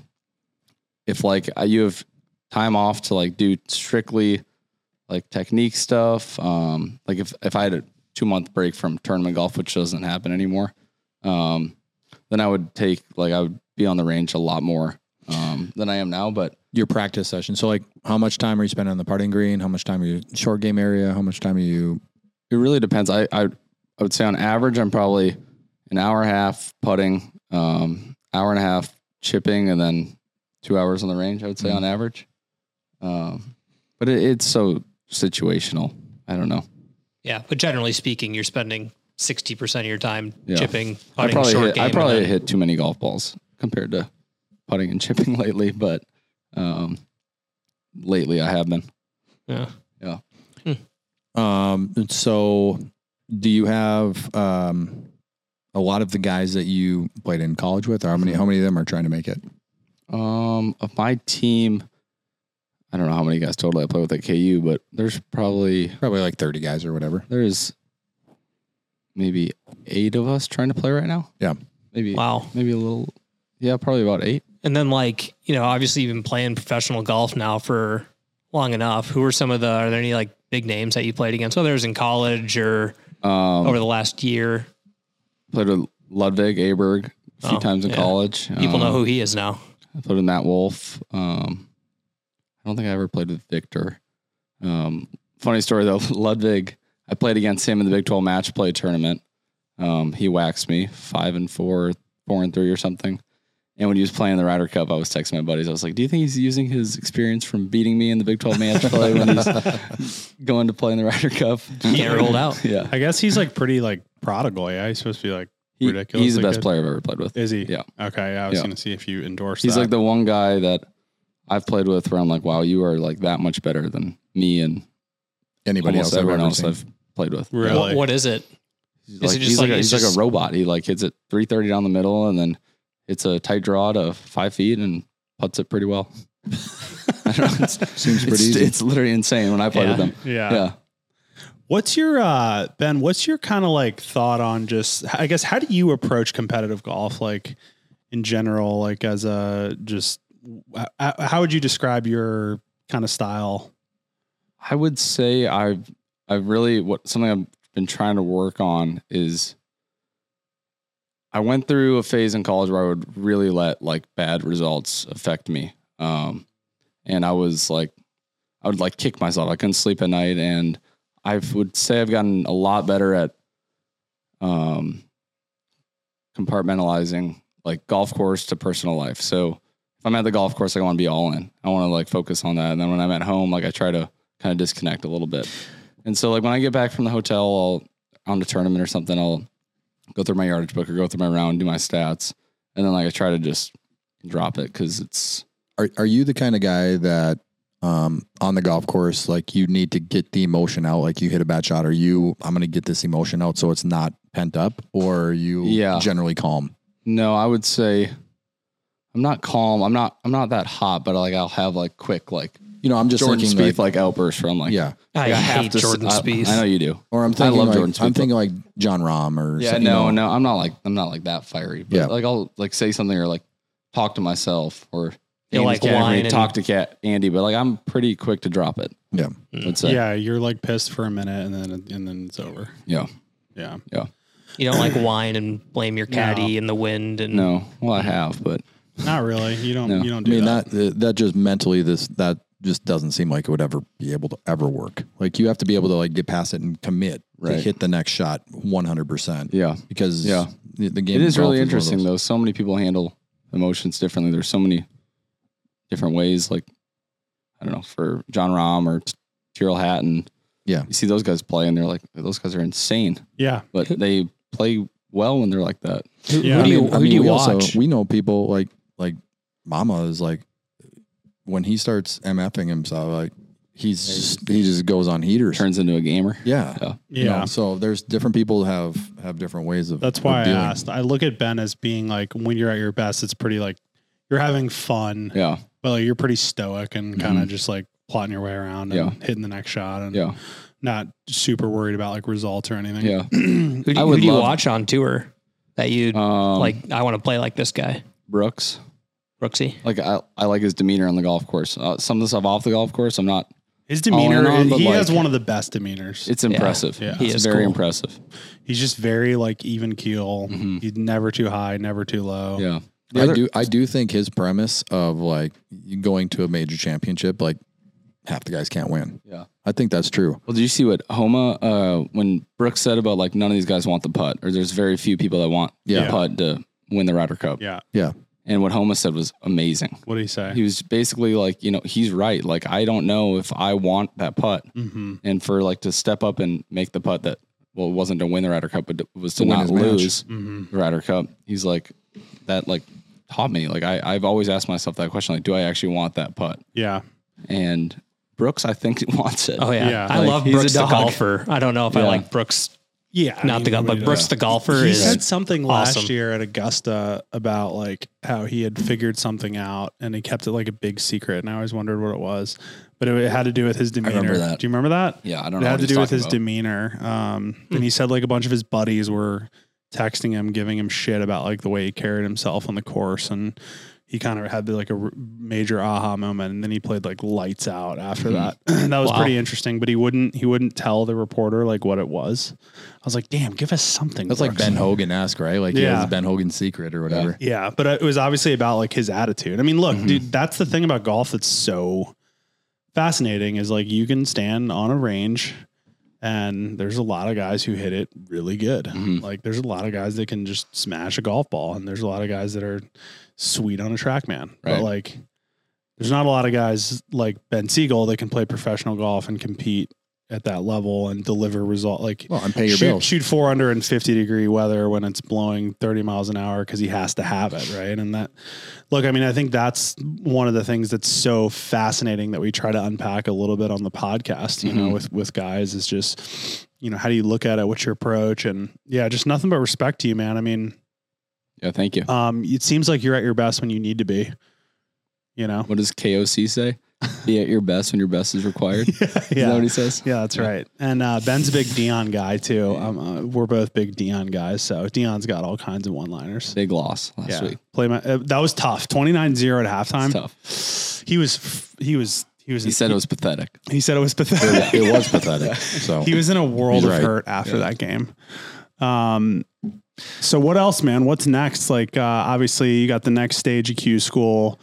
if like uh, you have time off to like do strictly like technique stuff, um, like if, if I had a two month break from tournament golf, which doesn't happen anymore, um, then I would take like I would be on the range a lot more um, than I am now. But Your practice session. So like, how much time are you spending on the putting green? How much time are you short game area? How much time are you? it really depends. I I, I would say on average, I'm probably an hour and a half putting, um, hour and a half chipping, and then two hours on the range. I would say Mhm. on average. Um, but it, it's so situational. I don't know. Yeah, but generally speaking, you're spending sixty percent of your time Yeah. chipping, I putting, probably short hit, game. I and probably then- hit too many golf balls compared to putting and chipping lately, but um, lately I have been. Yeah. Um, and so do you have, um, a lot of the guys that you played in college with, or how many, how many of them are trying to make it? Um, of my team, I don't know how many guys total I play with at K U, but there's probably Probably like thirty guys or whatever. there's maybe eight of us trying to play right now. Yeah. Maybe Wow. maybe a little. Yeah, probably about eight. And then, like, you know, obviously you've been playing professional golf now for long enough. Who are some of the, are there any like big names that you played against, whether it was in college or Um, over the last year? played with Ludwig Aberg a few Oh, times in yeah. college. People know Um, who he is now. I played with Matt Wolf. Um, I don't think I ever played with Victor. Um, funny story though, Ludwig, I played against him in the Big twelve match play tournament. Um, he waxed me five and four, four and three or something. And when he was playing the Ryder Cup, I was texting my buddies. I was like, do you think he's using his experience from beating me in the Big twelve match play when he's going to play in the Ryder Cup? Can't rule it out. Yeah. I guess he's like pretty like prodigal. Yeah, he's supposed to be like He- ridiculous. he's the best player I've ever played with. Is he? Yeah. Okay. Yeah, I was Yeah. going to see if you endorse He's that. like the one guy that I've played with where I'm like, wow, you are like that much better than me and Anybody almost else I've everyone ever else seen. I've played with. Really? What, what is it? He's Is like, it just he's like- like, a, it's he's like just- a robot. He like hits it three thirty down the middle and then hits a tight draw to five feet and puts it pretty well. I don't know. It's, Seems pretty it's, easy. it's literally insane when I played Yeah. with him. yeah. Yeah. What's your uh Ben, what's your kind of like thought on just I guess how do you approach competitive golf like in general like as a just h- how would you describe your kind of style? I would say I've I've really what something I've been trying to work on is I went through a phase in college where I would really let like bad results affect me. Um, and I was like, I would like kick myself. I couldn't sleep at night. And I would say I've gotten a lot better at um, compartmentalizing like golf course to personal life. So if I'm at the golf course, like, I want to be all in. I want to like focus on that. And then when I'm at home, like I try to kind of disconnect a little bit. And so like when I get back from the hotel, I'll on the tournament or something, I'll go through my yardage book or go through my round, do my stats. And then like I try to just drop it because it's, Are Are you the kind of guy that um, on the golf course, like you need to get the emotion out? Like you hit a bad shot, are you? I'm going to get this emotion out so it's not pent up, or are you Yeah. generally calm? no, I would say I'm not calm. I'm not, I'm not that hot, but like I'll have like quick, like You know, I'm just Jordan thinking Spieth like, outbursts from like, yeah, I, like, hate to s- Jordan I- Spieth. I know you do. or I'm thinking love like, Jordan I'm Spieth, thinking like John Rahm or Yeah, something, no, you know. no, I'm not like I'm not like that fiery. But Yeah. like I'll like say something or like talk to myself or You'll, Andy's like, cat, whine or and- talk to cat Andy, but like I'm pretty quick to drop it. Yeah. I'd say. Yeah, you're like pissed for a minute and then and then it's over. Yeah. Yeah. You don't like whine and blame your caddy in the wind and No. Well, I have, but Not really. You don't No. you don't I do mean that. that that just mentally this that just doesn't seem like it would ever be able to ever work. Like you have to be able to like get past it and commit to Right. hit the next shot one hundred percent. yeah. Because Yeah. the, the game It is of golf really one of interesting those- though. So many people handle emotions differently. There's so many different ways. Like I don't know, for John Rahm or T- Tyrrell Hatton. Yeah. You see those guys play and they're like, those guys are insane, Yeah. but they play well when they're like that. who, Yeah. who do you, I mean, I who mean, do you we watch? also we know people like like Mama is like when he starts MFing himself, like he's just, he just goes on heaters. Turns into a gamer. Yeah. Yeah. You know, Yeah. so there's different people have have different ways of That's of why I dealing. asked. I look at Ben as being like when you're at your best, it's pretty like you're having fun, Yeah. but like, you're pretty stoic and kind of Mhm. just like plotting your way around and Yeah. hitting the next shot and Yeah. not super worried about like results or anything. Yeah. Who do, I who would do you love- watch on tour that you Um, like? I want to play like this guy, Brooks. Brooksy. Like I, I like his demeanor on the golf course. Uh, some of the stuff off the golf course, I'm not His all in demeanor, on, but, he like, has one of the best demeanors. It's impressive. Yeah. He It's is very cool. impressive. He's just very like even keel. He's never too high, never too low. Yeah. The I other- do. I do think his premise of like going to a major championship, like half the guys can't win. Yeah. I think that's true. Well, did you see what Homa, uh, when Brooks said about like none of these guys want the putt, or there's very few people that want Yeah. the putt to win the Ryder Cup. Yeah. Yeah. And what Homa said was amazing. What did he say? He was basically like, you know, he's right. Like, I don't know if I want that putt. Mm-hmm. And for like to step up and make the putt that, well, it wasn't to win the Ryder Cup, but it was to, To win not his match. lose Mm-hmm. the Ryder Cup. He's like, that like taught me. Like, I, I've always asked myself that question, like, do I actually want that putt? Yeah. And Brooks, I think, wants it. Oh yeah, Yeah. I Like, love he's a Brooks the dog. golfer. I don't know if I Yeah. like Brooks, Yeah. not the golfer, but Brooks the golfer He is said something last awesome. year at Augusta about like how he had figured something out and he kept it like a big secret. And I always wondered what it was, but it, it had to do with his demeanor. remember that. Do you remember that? Yeah, I don't It know. had what to he's do with talking his about. demeanor. Um, and he said like a bunch of his buddies were texting him, giving him shit about like the way he carried himself on the course. And he kind of had like a r- major aha moment. And then he played like lights out after that. That was Wow. pretty interesting, but he wouldn't, he wouldn't tell the reporter like what it was. I was like, damn, give us something. That's like Brooks. Ben Hogan-esque, right? Like he Yeah. has Ben Hogan's secret or whatever. Yeah, but it was obviously about like his attitude. I mean, look, Mm-hmm. dude, that's the thing about golf that's so fascinating is like you can stand on a range and there's a lot of guys who hit it really good. Mhm. Like there's a lot of guys that can just smash a golf ball and there's a lot of guys that are sweet on a track man. But Right. like there's not a lot of guys like Ben Siegel that can play professional golf and compete at that level and deliver result like Well, and pay your shoot, bills. shoot four under in fifty degree weather when it's blowing thirty miles an hour because he has to have it. Right. And that, look, I mean, I think that's one of the things that's so fascinating that we try to unpack a little bit on the podcast, you know, Mhm. with, with guys is just, you know, how do you look at it? What's your approach? And yeah, just nothing but respect to you, man. I mean, Yeah, thank you. um, it seems like you're at your best when you need to be, you know? What does K O C say? Be at your best when your best is required. Is that yeah. what he says? Yeah, that's right. And uh, Ben's a big Dion guy too. Um, uh, we're both big Dion guys. So Dion's got all kinds of one-liners. Big loss last Yeah, week. play my. Uh, that was tough. twenty-nine zero at halftime. It's tough. He was. He was. He was. He said it was pathetic. He said it was pathetic. It was pathetic. So He was in a world He's of right. hurt after that game. Um. So what else, man? What's next? Like, uh, obviously, you got the next stage of Q School.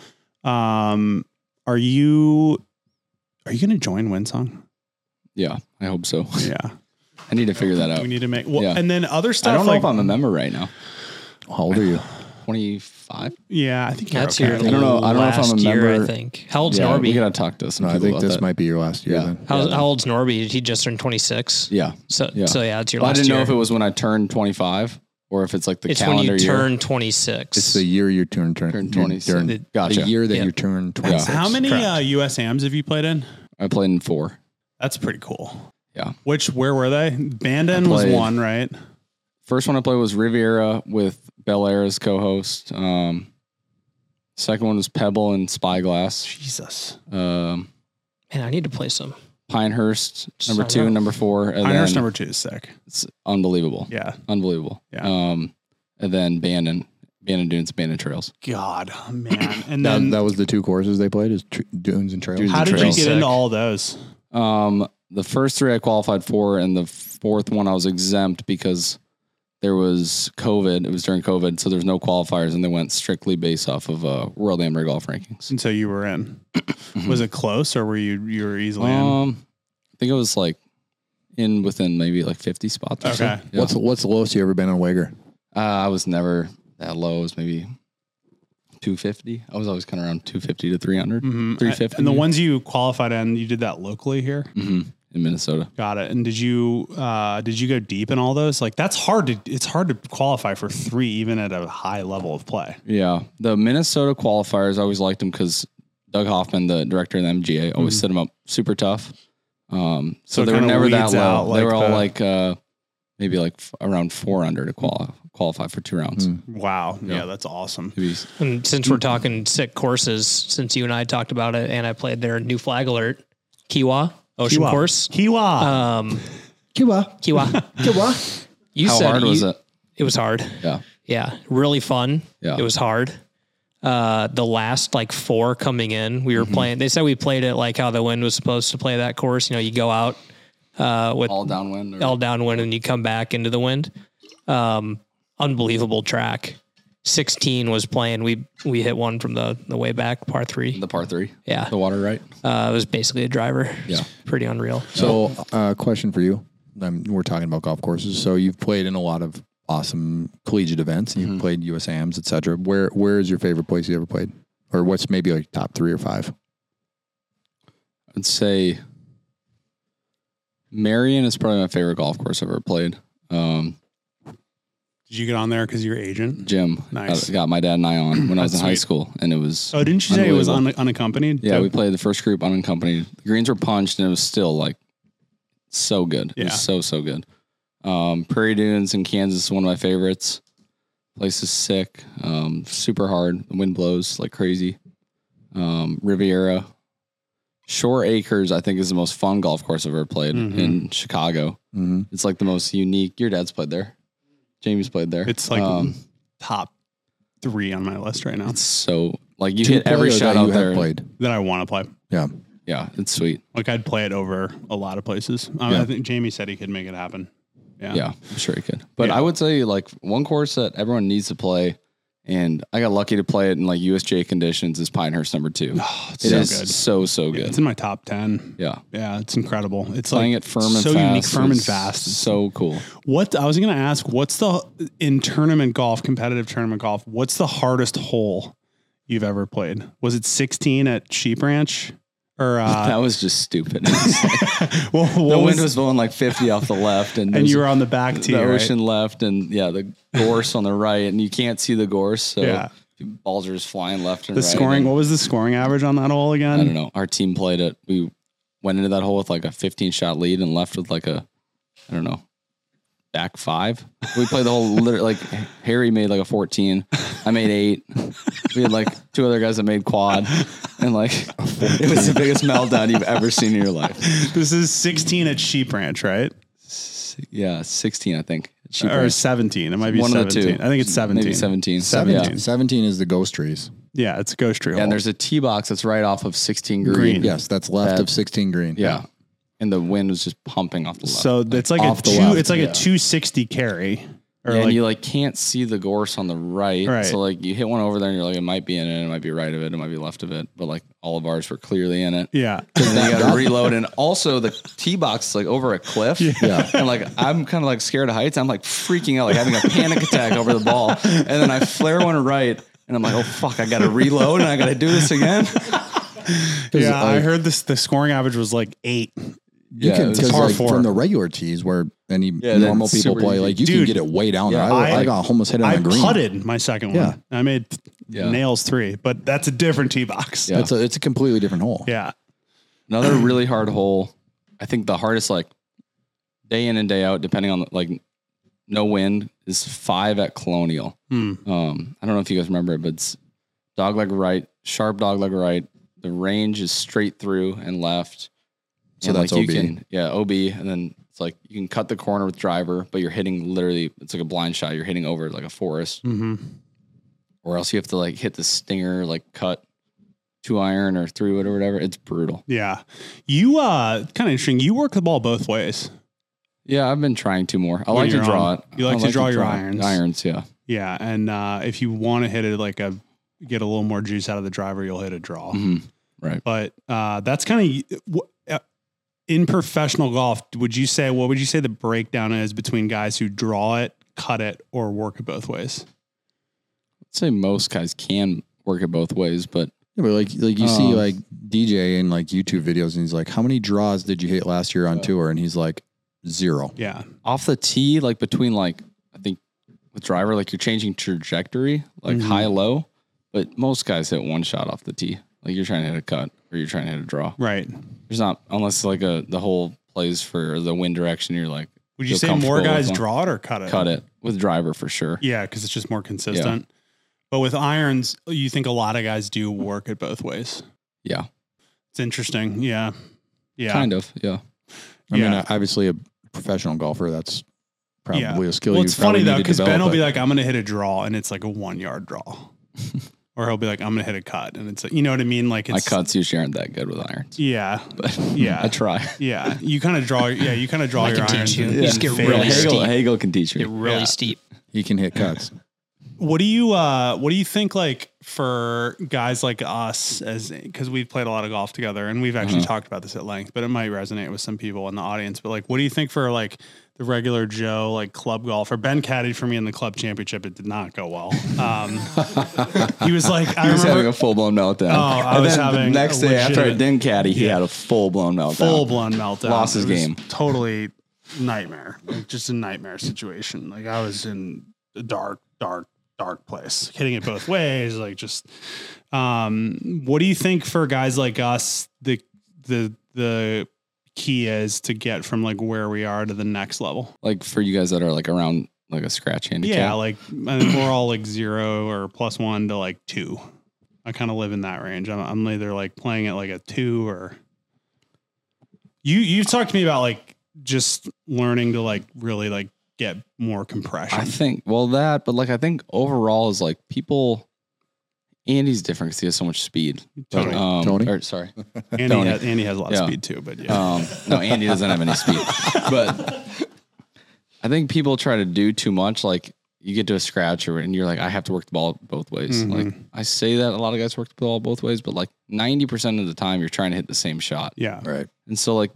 Um. Are you? Are you going to join Winsong? Yeah, I hope so. Yeah. I need to figure that out. We need to make. Well, Yeah. and then other stuff. I don't know like, if I'm a member right now. how old are you? twenty-five? Yeah, I think you're That's okay. your I don't know- I don't know if I'm last a year, member. I think. How old's Yeah, we Norby? gotta talk to some No, I people think about this that. might be your last year Yeah. then. How, Yeah. how old's Norby? He just turned twenty-six. Yeah. So Yeah. so yeah, it's your Well, I last didn't year. know if it was when I turned twenty-five or if it's like the it's when calendar you year. turn twenty-six. It's the year you turn turn, Turn you twenty-six. turn- The- Gotcha. The year that Yeah. you turn twenty-six. How many Correct. uh, U S A Ms have you played in? I played in four. That's pretty cool. Yeah. Which where were they? Bandon was played- one, right? First one I played was Riviera with Bel Air as co-host. Um, second one was Pebble and Spyglass. Jesus. Um, Man, I need to play some. Pinehurst, number Sign two up. and number four. And Pinehurst then number two is sick. it's unbelievable. Yeah. Unbelievable. Yeah. Um, and then Bandon, Bandon Dunes, Bandon Trails. God, man. And That, then that was the two courses they played is tr- dunes and trails. Dunes how and did you Trails. get Sick. into all those? Um, the first three I qualified for, and the fourth one I was exempt because there was COVID. It was during COVID, so there's no qualifiers, and they went strictly based off of uh, World Amateur Golf Rankings. And so you were in. Was it close or were you you were easily in? Um, I think it was like in within maybe like fifty spots. Or Okay. so. Yeah. What's what's the lowest you ever been on Wager? Uh, I was never that low. It was maybe two fifty. I was always kind of around two fifty to three hundred, Mhm. three fifty. And the ones you qualified in, you did that locally here? hmm in Minnesota. Got it. And did you uh did you go deep in all those? Like that's hard to it's hard to qualify for three even at a high level of play. Yeah. The Minnesota qualifiers, I always liked them because Doug Hoffman, the director of the M G A, always set them up super tough. Um, so, So it they were kinda never that weeds low. out, they like were all the- like uh, maybe like f- around four under to qualify qualify for two rounds. Wow. Yeah, Yeah. that's awesome. Maybe- And since we're talking sick courses, since you and I talked about it, and I played their New Flag Alert, Kiwa Ocean Kiwa. Course. Kiwa. Um, Kiwa. Kiwa. Kiwa. You How said hard you- was it? It was hard. Yeah. Yeah, really fun. Yeah. It was hard. Uh, the last like four coming in, we were Mm-hmm. playing. They said we played it like how the wind was supposed to play that course. You know, you go out uh, with All downwind. Or, all downwind and you come back into the wind. Um, unbelievable track. sixteen was playing. We we hit one from the the way back par three. the par three. Yeah, The water right. uh, it was basically a driver. Yeah. It's pretty unreal. So, uh, question for you. Um, we're talking about golf courses. So you've played in a lot of awesome collegiate events. You've Mhm. played U S A Ms, et cetera. Where Where is your favorite place you ever played? Or what's maybe like top three or five? I'd say Marion is probably my favorite golf course I've ever played. Um, Did you get on there because you're agent? Jim Nice. got, got my dad and I on when I was in That's high sweet. school, and it was Oh, didn't you say it was un- Unbelievable. unaccompanied? yeah. Dope. We played the first group unaccompanied. The greens were punched, and it was still like so good. It Yeah. was so so good. Um, Prairie Dunes in Kansas is one of my favorites. Place is sick. Um, super hard. The wind blows like crazy. Um, Riviera, Shore Acres, I think is the most fun golf course I've ever played Mhm. in Chicago. Mm-hmm. It's like the most unique. Your dad's played there. Jamie's played there. It's like um, top three on my list right now it's so like you To hit play every or shot that out you there. have played. that I want to play. Yeah. Yeah, it's sweet. Like I'd play it over a lot of places. Um, Yeah. I think Jamie said he could make it happen. Yeah. Yeah, I'm sure you could. But Yeah. I would say like one course that everyone needs to play, and I got lucky to play it in like U S J conditions, is Pinehurst number two. Oh, it's It so is good. so so Yeah, good. it's in my top ten. Yeah, Yeah, it's incredible. It's playing like it firm and so fast. unique, firm and was fast. So cool. What I was going to ask, what's the in tournament golf, competitive tournament golf? What's the hardest hole you've ever played? Was it sixteen at Sheep Ranch, or that uh, was just stupid. well, the what wind was, was blowing like fifty off the left, and, and there's you were on the back tee, the right? ocean left, and yeah, the gorse on the right, and you can't see the gorse, so Yeah. balls are just flying left and The right. scoring. and- What was the scoring average on that hole again? I don't know. Our team played it. We went into that hole with like a fifteen shot lead and left with like a, I don't know, back five. We played the whole, literally, like Harry made like a fourteen. I made eight. We had like two other guys that made quad. And like, it was the biggest meltdown you've ever seen in your life. This is sixteen at Sheep Ranch, right? Yeah, sixteen, I think. She Or seventeen. It might be one of the seventeen. two. I think it's seventeen. Maybe seventeen. seventeen. Yeah. seventeen is the ghost trees. Yeah, it's a ghost tree hole. Yeah, and there's a tee box that's right off of sixteen green. Green. Yes, that's left That- of sixteen green. Yeah. And the wind was just pumping off the left. so it's like a off the two. left, It's like yeah. a two sixty carry, or Yeah, like and you like can't see the gorse on the right. Right. So like you hit one over there and you're like, it might be in it, it might be right of it, it might be left of it. But like all of ours were clearly in it. yeah. And then you got to reload. And also the tee box is like over a cliff. Yeah. And like I'm kind of like scared of heights. I'm like freaking out, like having a panic attack over the ball. And then I flare one right. And I'm like, oh fuck, I got to reload and I got to do this again. Yeah, I like- heard this. The scoring average was like eight. You Yeah, it can was because par like four. from the regular tees where any Yeah, normal that's people super play, easy. like you Dude, can get it way down yeah, there. I, I- I got almost hit it on I the green. putted my second Yeah. one. I made Yeah. nails three, but that's a different tee box. Yeah. It's a it's a completely different hole. Yeah. Another really hard hole. I think the hardest, like day in and day out, depending on the, like no wind, is five at Colonial. Hmm. Um, I don't know if you guys remember it, but it's dogleg right, sharp dogleg right. The range is straight through and left. So And, that's like O B. you can, yeah, O B, and then it's like you can cut the corner with driver, but you're hitting literally. It's like a blind shot. You're hitting over like a forest, Mm-hmm. or else you have to like hit the stinger, like cut two iron or three wood or whatever. It's brutal. Yeah. You uh kind of interesting. You work the ball both ways. Yeah, I've been trying to more. I When like to you're draw on- it. you like I to draw your irons. Irons, yeah. Yeah, and uh, if you want to hit it like a get a little more juice out of the driver, you'll hit a draw. hmm Right. But uh, that's kind of in professional golf. Would you say what would you say the breakdown is between guys who draw it, cut it, or work it both ways? I'd say most guys can work it both ways, but Yeah, but like like you see Um, like D J in like YouTube videos, and he's like, "How many draws did you hit last year on tour?" And he's like, zero. Yeah, off the tee, like between like I think with driver, like you're changing trajectory, like Mhm. high low. But most guys hit one shot off the tee. Like you're trying to hit a cut or you're trying to hit a draw. right. There's not unless like a the whole plays for the wind direction. You're like Would you feel say more comfortable guys with one. draw it or cut it? cut it with driver for sure. Yeah, because it's just more consistent. But with irons, you think a lot of guys do work it both ways. Yeah, It's interesting. Yeah, yeah. kind of. Yeah. I mean, Yeah. obviously a professional golfer, that's probably Yeah. a skill Well, you it's probably funny though need to because Ben develop will be it. like, "I'm going to hit a draw," and it's like a one yard draw, or or he'll be like, I'm gonna hit a cut, and it's like, you know what I mean? Like My it's cuts usually aren't that good with irons. yeah, But yeah, I try. yeah. You kind of draw, yeah, you kind of draw I your can irons. teach you. and- You just and get fade. really Hagel, steep. Hagel can teach Get me. really Yeah. steep. He can hit cuts. What do you uh what do you think like for guys like us, as because we've played a lot of golf together and we've actually Uh-huh. talked about this at length, but it might resonate with some people in the audience. But like, what do you think for like the regular Joe, like club golfer? Ben caddied for me in the club championship. It did not go well. Um, he was like, I He was remember having a full blown meltdown. Oh, I and was then having the next a day after I legitimate- didn't caddy, he Yeah. had a full blown meltdown. full blown meltdown. Lost his It was game. Totally nightmare. Like just a nightmare situation. Like I was in a dark, dark, dark place, hitting it both ways. Like just, um, what do you think for guys like us, the, the, the key is to get from like where we are to the next level? Like for you guys that are like around like a scratch handicap. Yeah. Like I mean, we're all like zero or plus one to like two. I kind of live in that range. I'm, I'm either like playing at like a two or you, you've talked to me about like just learning to like really like get more compression. I think, well, that, but like, I think overall is like people, Andy's different because he has so much speed. Tony. Um, Tony? Or, sorry. Andy, Tony. has, Andy has a lot Yeah. of speed too, but yeah. Um, no, Andy doesn't have any speed. But I think people try to do too much. Like you get to a scratch or, and you're like, I have to work the ball both ways. Mhm. Like I say that a lot of guys work the ball both ways, but like ninety percent of the time you're trying to hit the same shot. yeah. Right. And so like,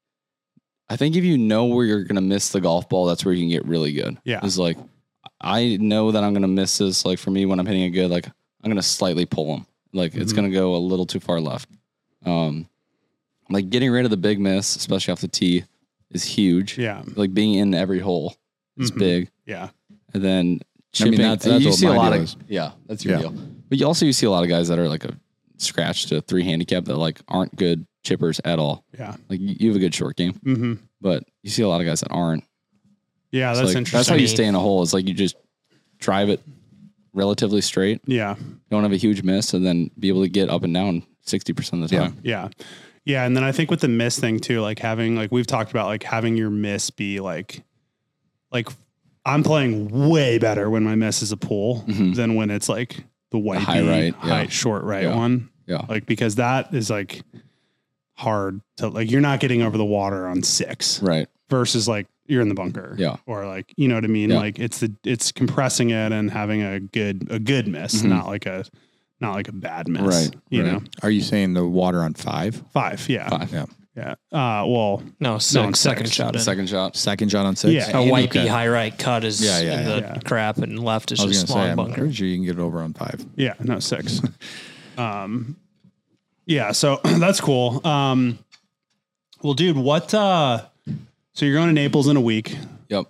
I think if you know where you're going to miss the golf ball, that's where you can get really good. Yeah. It's like, I know that I'm going to miss this. Like for me, when I'm hitting it good, like I'm going to slightly pull them. Like it's Mhm. going to go a little too far left. Um, like getting rid of the big miss, especially off the tee, is huge. Yeah. Like being in every hole is Mhm. big. Yeah. And then I mean, chipping. that's- that's you what see a my lot deal of, is. yeah, that's your Yeah. deal. But you also, you see a lot of guys that are like a scratch to three handicap that like aren't good chippers at all. Yeah. Like you you have a good short game. Mm-hmm. But you see a lot of guys that aren't. Yeah. It's That's like, interesting. That's how you stay in a hole. It's like you just drive it relatively straight, Yeah. don't have a huge miss, and then be able to get up and down sixty percent of the Yeah. time. Yeah. Yeah. And then I think with the miss thing too, like having, like we've talked about, like having your miss be like, like I'm playing way better when my miss is a pull Mhm. than when it's like the white high right, high yeah. short right Yeah. one. Yeah. Like, because that is like hard to like, you're not getting over the water on six Right. versus like you're in the bunker. Yeah. Or like, you know what I mean? Yeah. Like it's the, it's compressing it and having a good, a good miss, Mhm. not like a, not like a bad miss. Right, You right. know, Are you saying the water on five? five. Yeah. Five. Yeah. Yeah. Uh, well, No, six, on second six. shot The in. second shot. Second shot on six? Yeah. A white Okay. B high right cut is Yeah, yeah, in yeah. the Yeah. crap, and left is I was just going to say, long I'm bunker. pretty sure you can get it over on five. yeah, no six. um, yeah. So that's cool. Um, well, dude, what, uh, so you're going to Naples in a week. Yep.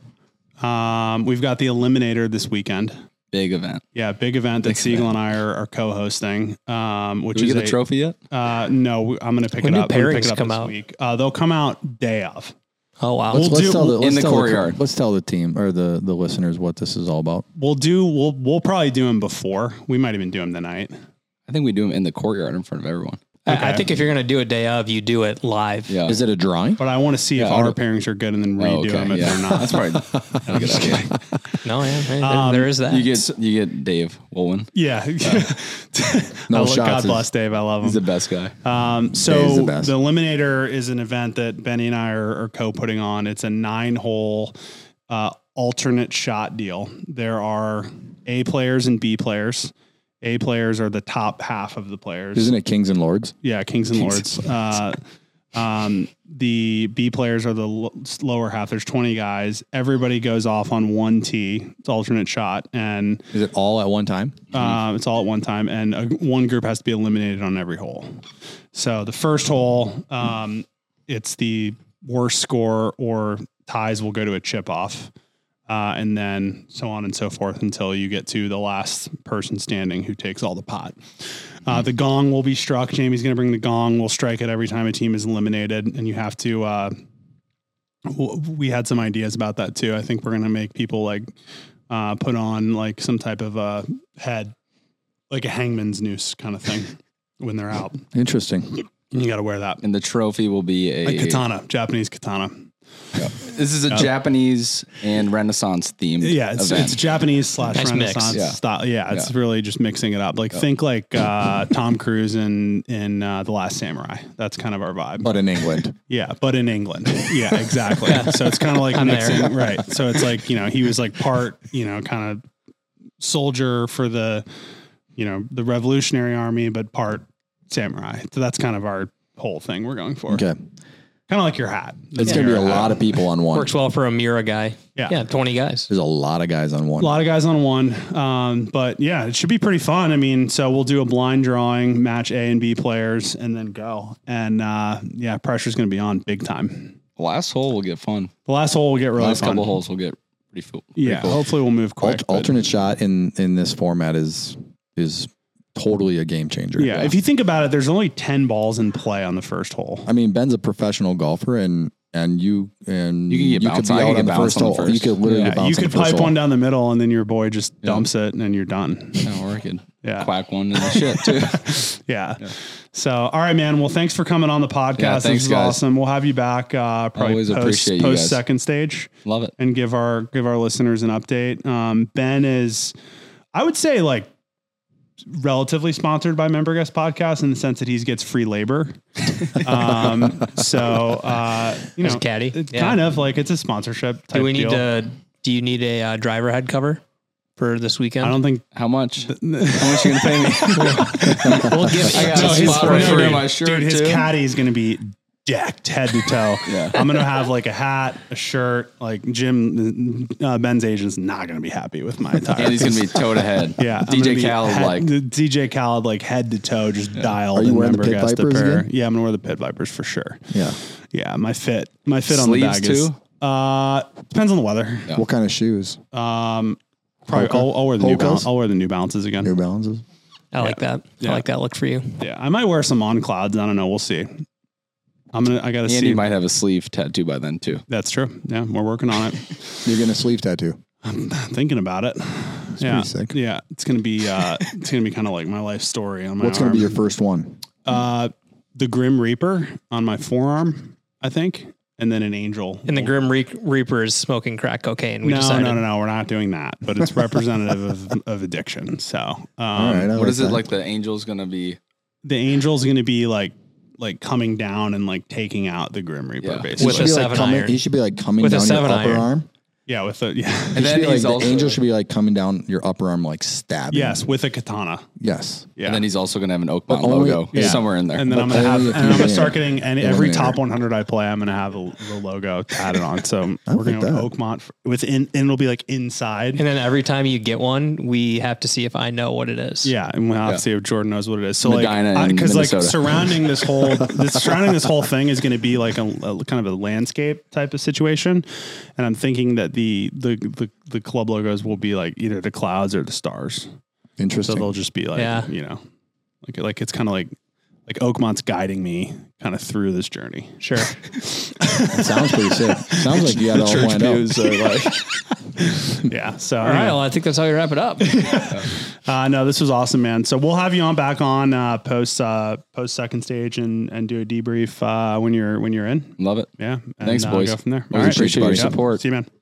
Um, we've got the Eliminator this weekend. Big event. Yeah, big event that Big Siegel event. and I are, are co-hosting. Um, which Did we is get a, a trophy yet? Uh, no, I'm going to pick When it do up. I'm gonna pick pairings it up come this out? week. Uh, they'll come out day of. Oh wow, We'll Let's do- tell the, in let's the tell courtyard. let's tell the team or the, the listeners what this is all about. We'll do. We'll we'll probably do them before. We might even do them the night. I think we do them in the courtyard in front of everyone. I, I Okay. think if you're gonna do a day of, you do it live. Yeah. Is it a drawing? But I want to see Yeah, if I our wanna- pairings are good and then Oh, redo okay. them if yeah. they're not. That's probably a good idea. No, yeah, hey, there, Um, there is that. You get you get Dave Wolwin. Yeah. No I love- shots God is- bless Dave. I love He's the him. best guy. Um, so Dave's the, the best. Eliminator is an event that Benny and I are, are co-putting on. It's a nine-hole uh, alternate shot deal. There are A players and B players. A players are the top half of the players. Isn't it Kings and Lords? Yeah, Kings and Lords. Uh, um, the B players are the l- lower half. There's twenty guys. Everybody goes off on one tee. It's alternate shot, and Is it all at one time? uh, it's all at one time. And uh, one group has to be eliminated on every hole. So the first hole, um, it's the worst score or ties will go to a chip off. Uh, and then so on and so forth until you get to the last person standing who takes all the pot. Uh, the gong will be struck. Jamie's going to bring the gong. We'll strike it every time a team is eliminated. And you have to, uh, w- we had some ideas about that too. I think we're going to make people like uh, put on like some type of uh, head, like a hangman's noose kind of thing when they're out. Interesting. And you got to wear that. And the trophy will be a, A katana, Japanese katana. This is a Japanese and Renaissance themed Yeah, it's, event. it's Japanese slash Nice mix. Renaissance Yeah. style. Yeah, it's Yeah. really just mixing it up. Like think like uh, Tom Cruise in in uh, The Last Samurai. That's kind of our vibe. But in England. Yeah, but in England. Yeah, exactly. So it's kind of like I'm mixing, there. right? So it's like, you know, he was like part, you know, kind of soldier for the, you know, the Revolutionary Army, but part samurai. So that's kind of our whole thing we're going for. Okay. Kind of like your hat. It's going to be a lot of people on one. Works well for a Mura guy. Yeah. Yeah, twenty guys. There's a lot of guys on one. A lot of guys on one. Um, but yeah, it should be pretty fun. I mean, so we'll do a blind drawing, match A and B players, and then go. And uh, yeah, pressure's going to be on big time. The last hole will get fun. The last hole will get really last fun. couple holes will get pretty, fu- pretty Yeah, cool. hopefully we'll move quick. Alt- but- alternate shot in, in this format is is totally a game changer. Yeah, if you think about it, there's only ten balls in play on the first hole. I mean, Ben's a professional golfer, and and you and You can get bounced. could be I out can on get the first bounced on the hole. first. You could literally Yeah, get bounced you could on the first pipe hole. one down the middle, and then your boy just dumps it, and then you're done. Yeah, or I could Yeah. quack one in the shit too. Yeah. So, all right, man. Well, thanks for coming on the podcast. Yeah, thanks, this is guys. awesome. We'll have you back uh, probably Always post, appreciate you post guys. second stage. Love it. And give our give our listeners an update. Um, Ben is, I would say, like relatively sponsored by Member Guest Podcast in the sense that he gets free labor. um, so uh, you As know, a caddy? it's Yeah. kind of like it's a sponsorship type Do we need deal. to? Do you need a uh, driver head cover for this weekend? I don't think. How much? How much you gonna pay me? We'll give. I got no, a his- spot right no, here in my shirt Dude, his too. caddy is going to be decked head to toe. Yeah. I'm going to have like a hat, a shirt. Like Jim, uh, Ben's agent's not going to be happy with my attire. And he's gonna be toe to head. yeah, I'm D J gonna be Khaled head- like. the D J Khaled like head to toe, just dialed. Are you and wearing the Member Pit Guest Vipers apparel. again? Yeah, I'm gonna wear the Pit Vipers for sure. Yeah. Yeah, my fit, my fit on the Sleeves bag is. too? Uh, depends on the weather. Yeah. What kind of shoes? Um, probably Hoka? I'll, I'll wear the New Hokas? Balance. I'll wear the New Balances again. New Balances. I like that. Yeah. I like that look for you. Yeah, I might wear some on clouds. I don't know. We'll see. I'm gonna. I gotta And see. you might have a sleeve tattoo by then too. That's true. Yeah, we're working on it. You're getting a sleeve tattoo. I'm thinking about it. yeah, pretty sick. Yeah, it's gonna be. Uh, it's gonna be kind of like my life story on my. What's going arm. to be your first one? Uh, the Grim Reaper on my forearm, I think, and then an angel. And the Grim Re- Reaper is smoking crack cocaine. We no, decided. no, no, no. We're not doing that. But it's representative of, of addiction. So, um, All right. I What is it that. like? The angel's gonna be. the angel's gonna be like, like coming down and like taking out the Grim Reaper, Yeah. He basically. With should a be like seven coming, iron. He should be like coming With a down your seven upper iron. arm. yeah, with the yeah. He And should then be like, he's the also- angel should be like coming down your upper arm, like stabbing. yes, with a katana. Yes. Yeah. And then he's also gonna have an Oak But Mountain only- logo Yeah. somewhere in there. And then But I'm gonna have, only and if I'm you gonna win. start getting any every Eliminator. top one hundred I play. I'm gonna have the, the logo tatted on. So I we're like gonna that. Oakmont for, within, and it'll be like inside. And then every time you get one, we have to see if I know what it is. Yeah, and we'll have Yeah. to see if Jordan knows what it is. So Medina like, in because like Minnesota. surrounding this whole, this surrounding this whole thing is going to be like a, a kind of a landscape type of situation, and I'm thinking that the the the, the club logos will be like either the clouds or the stars. So Interesting. they'll just be like, Yeah. you know, like like it's kind of like like Oakmont's guiding me kind of through this journey. Sure. It sounds pretty sick. Sounds like you got it all Church planned out. views are like. Yeah. So All right. Well, I think that's how we wrap it up. Uh, no, this was awesome, man. So we'll have you on back on uh, post uh, post second stage and and do a debrief uh, when you're when you're in. Love it. Yeah. And, Thanks, uh, boys. Go from there. Always appreciate your Yep. support. See you, man.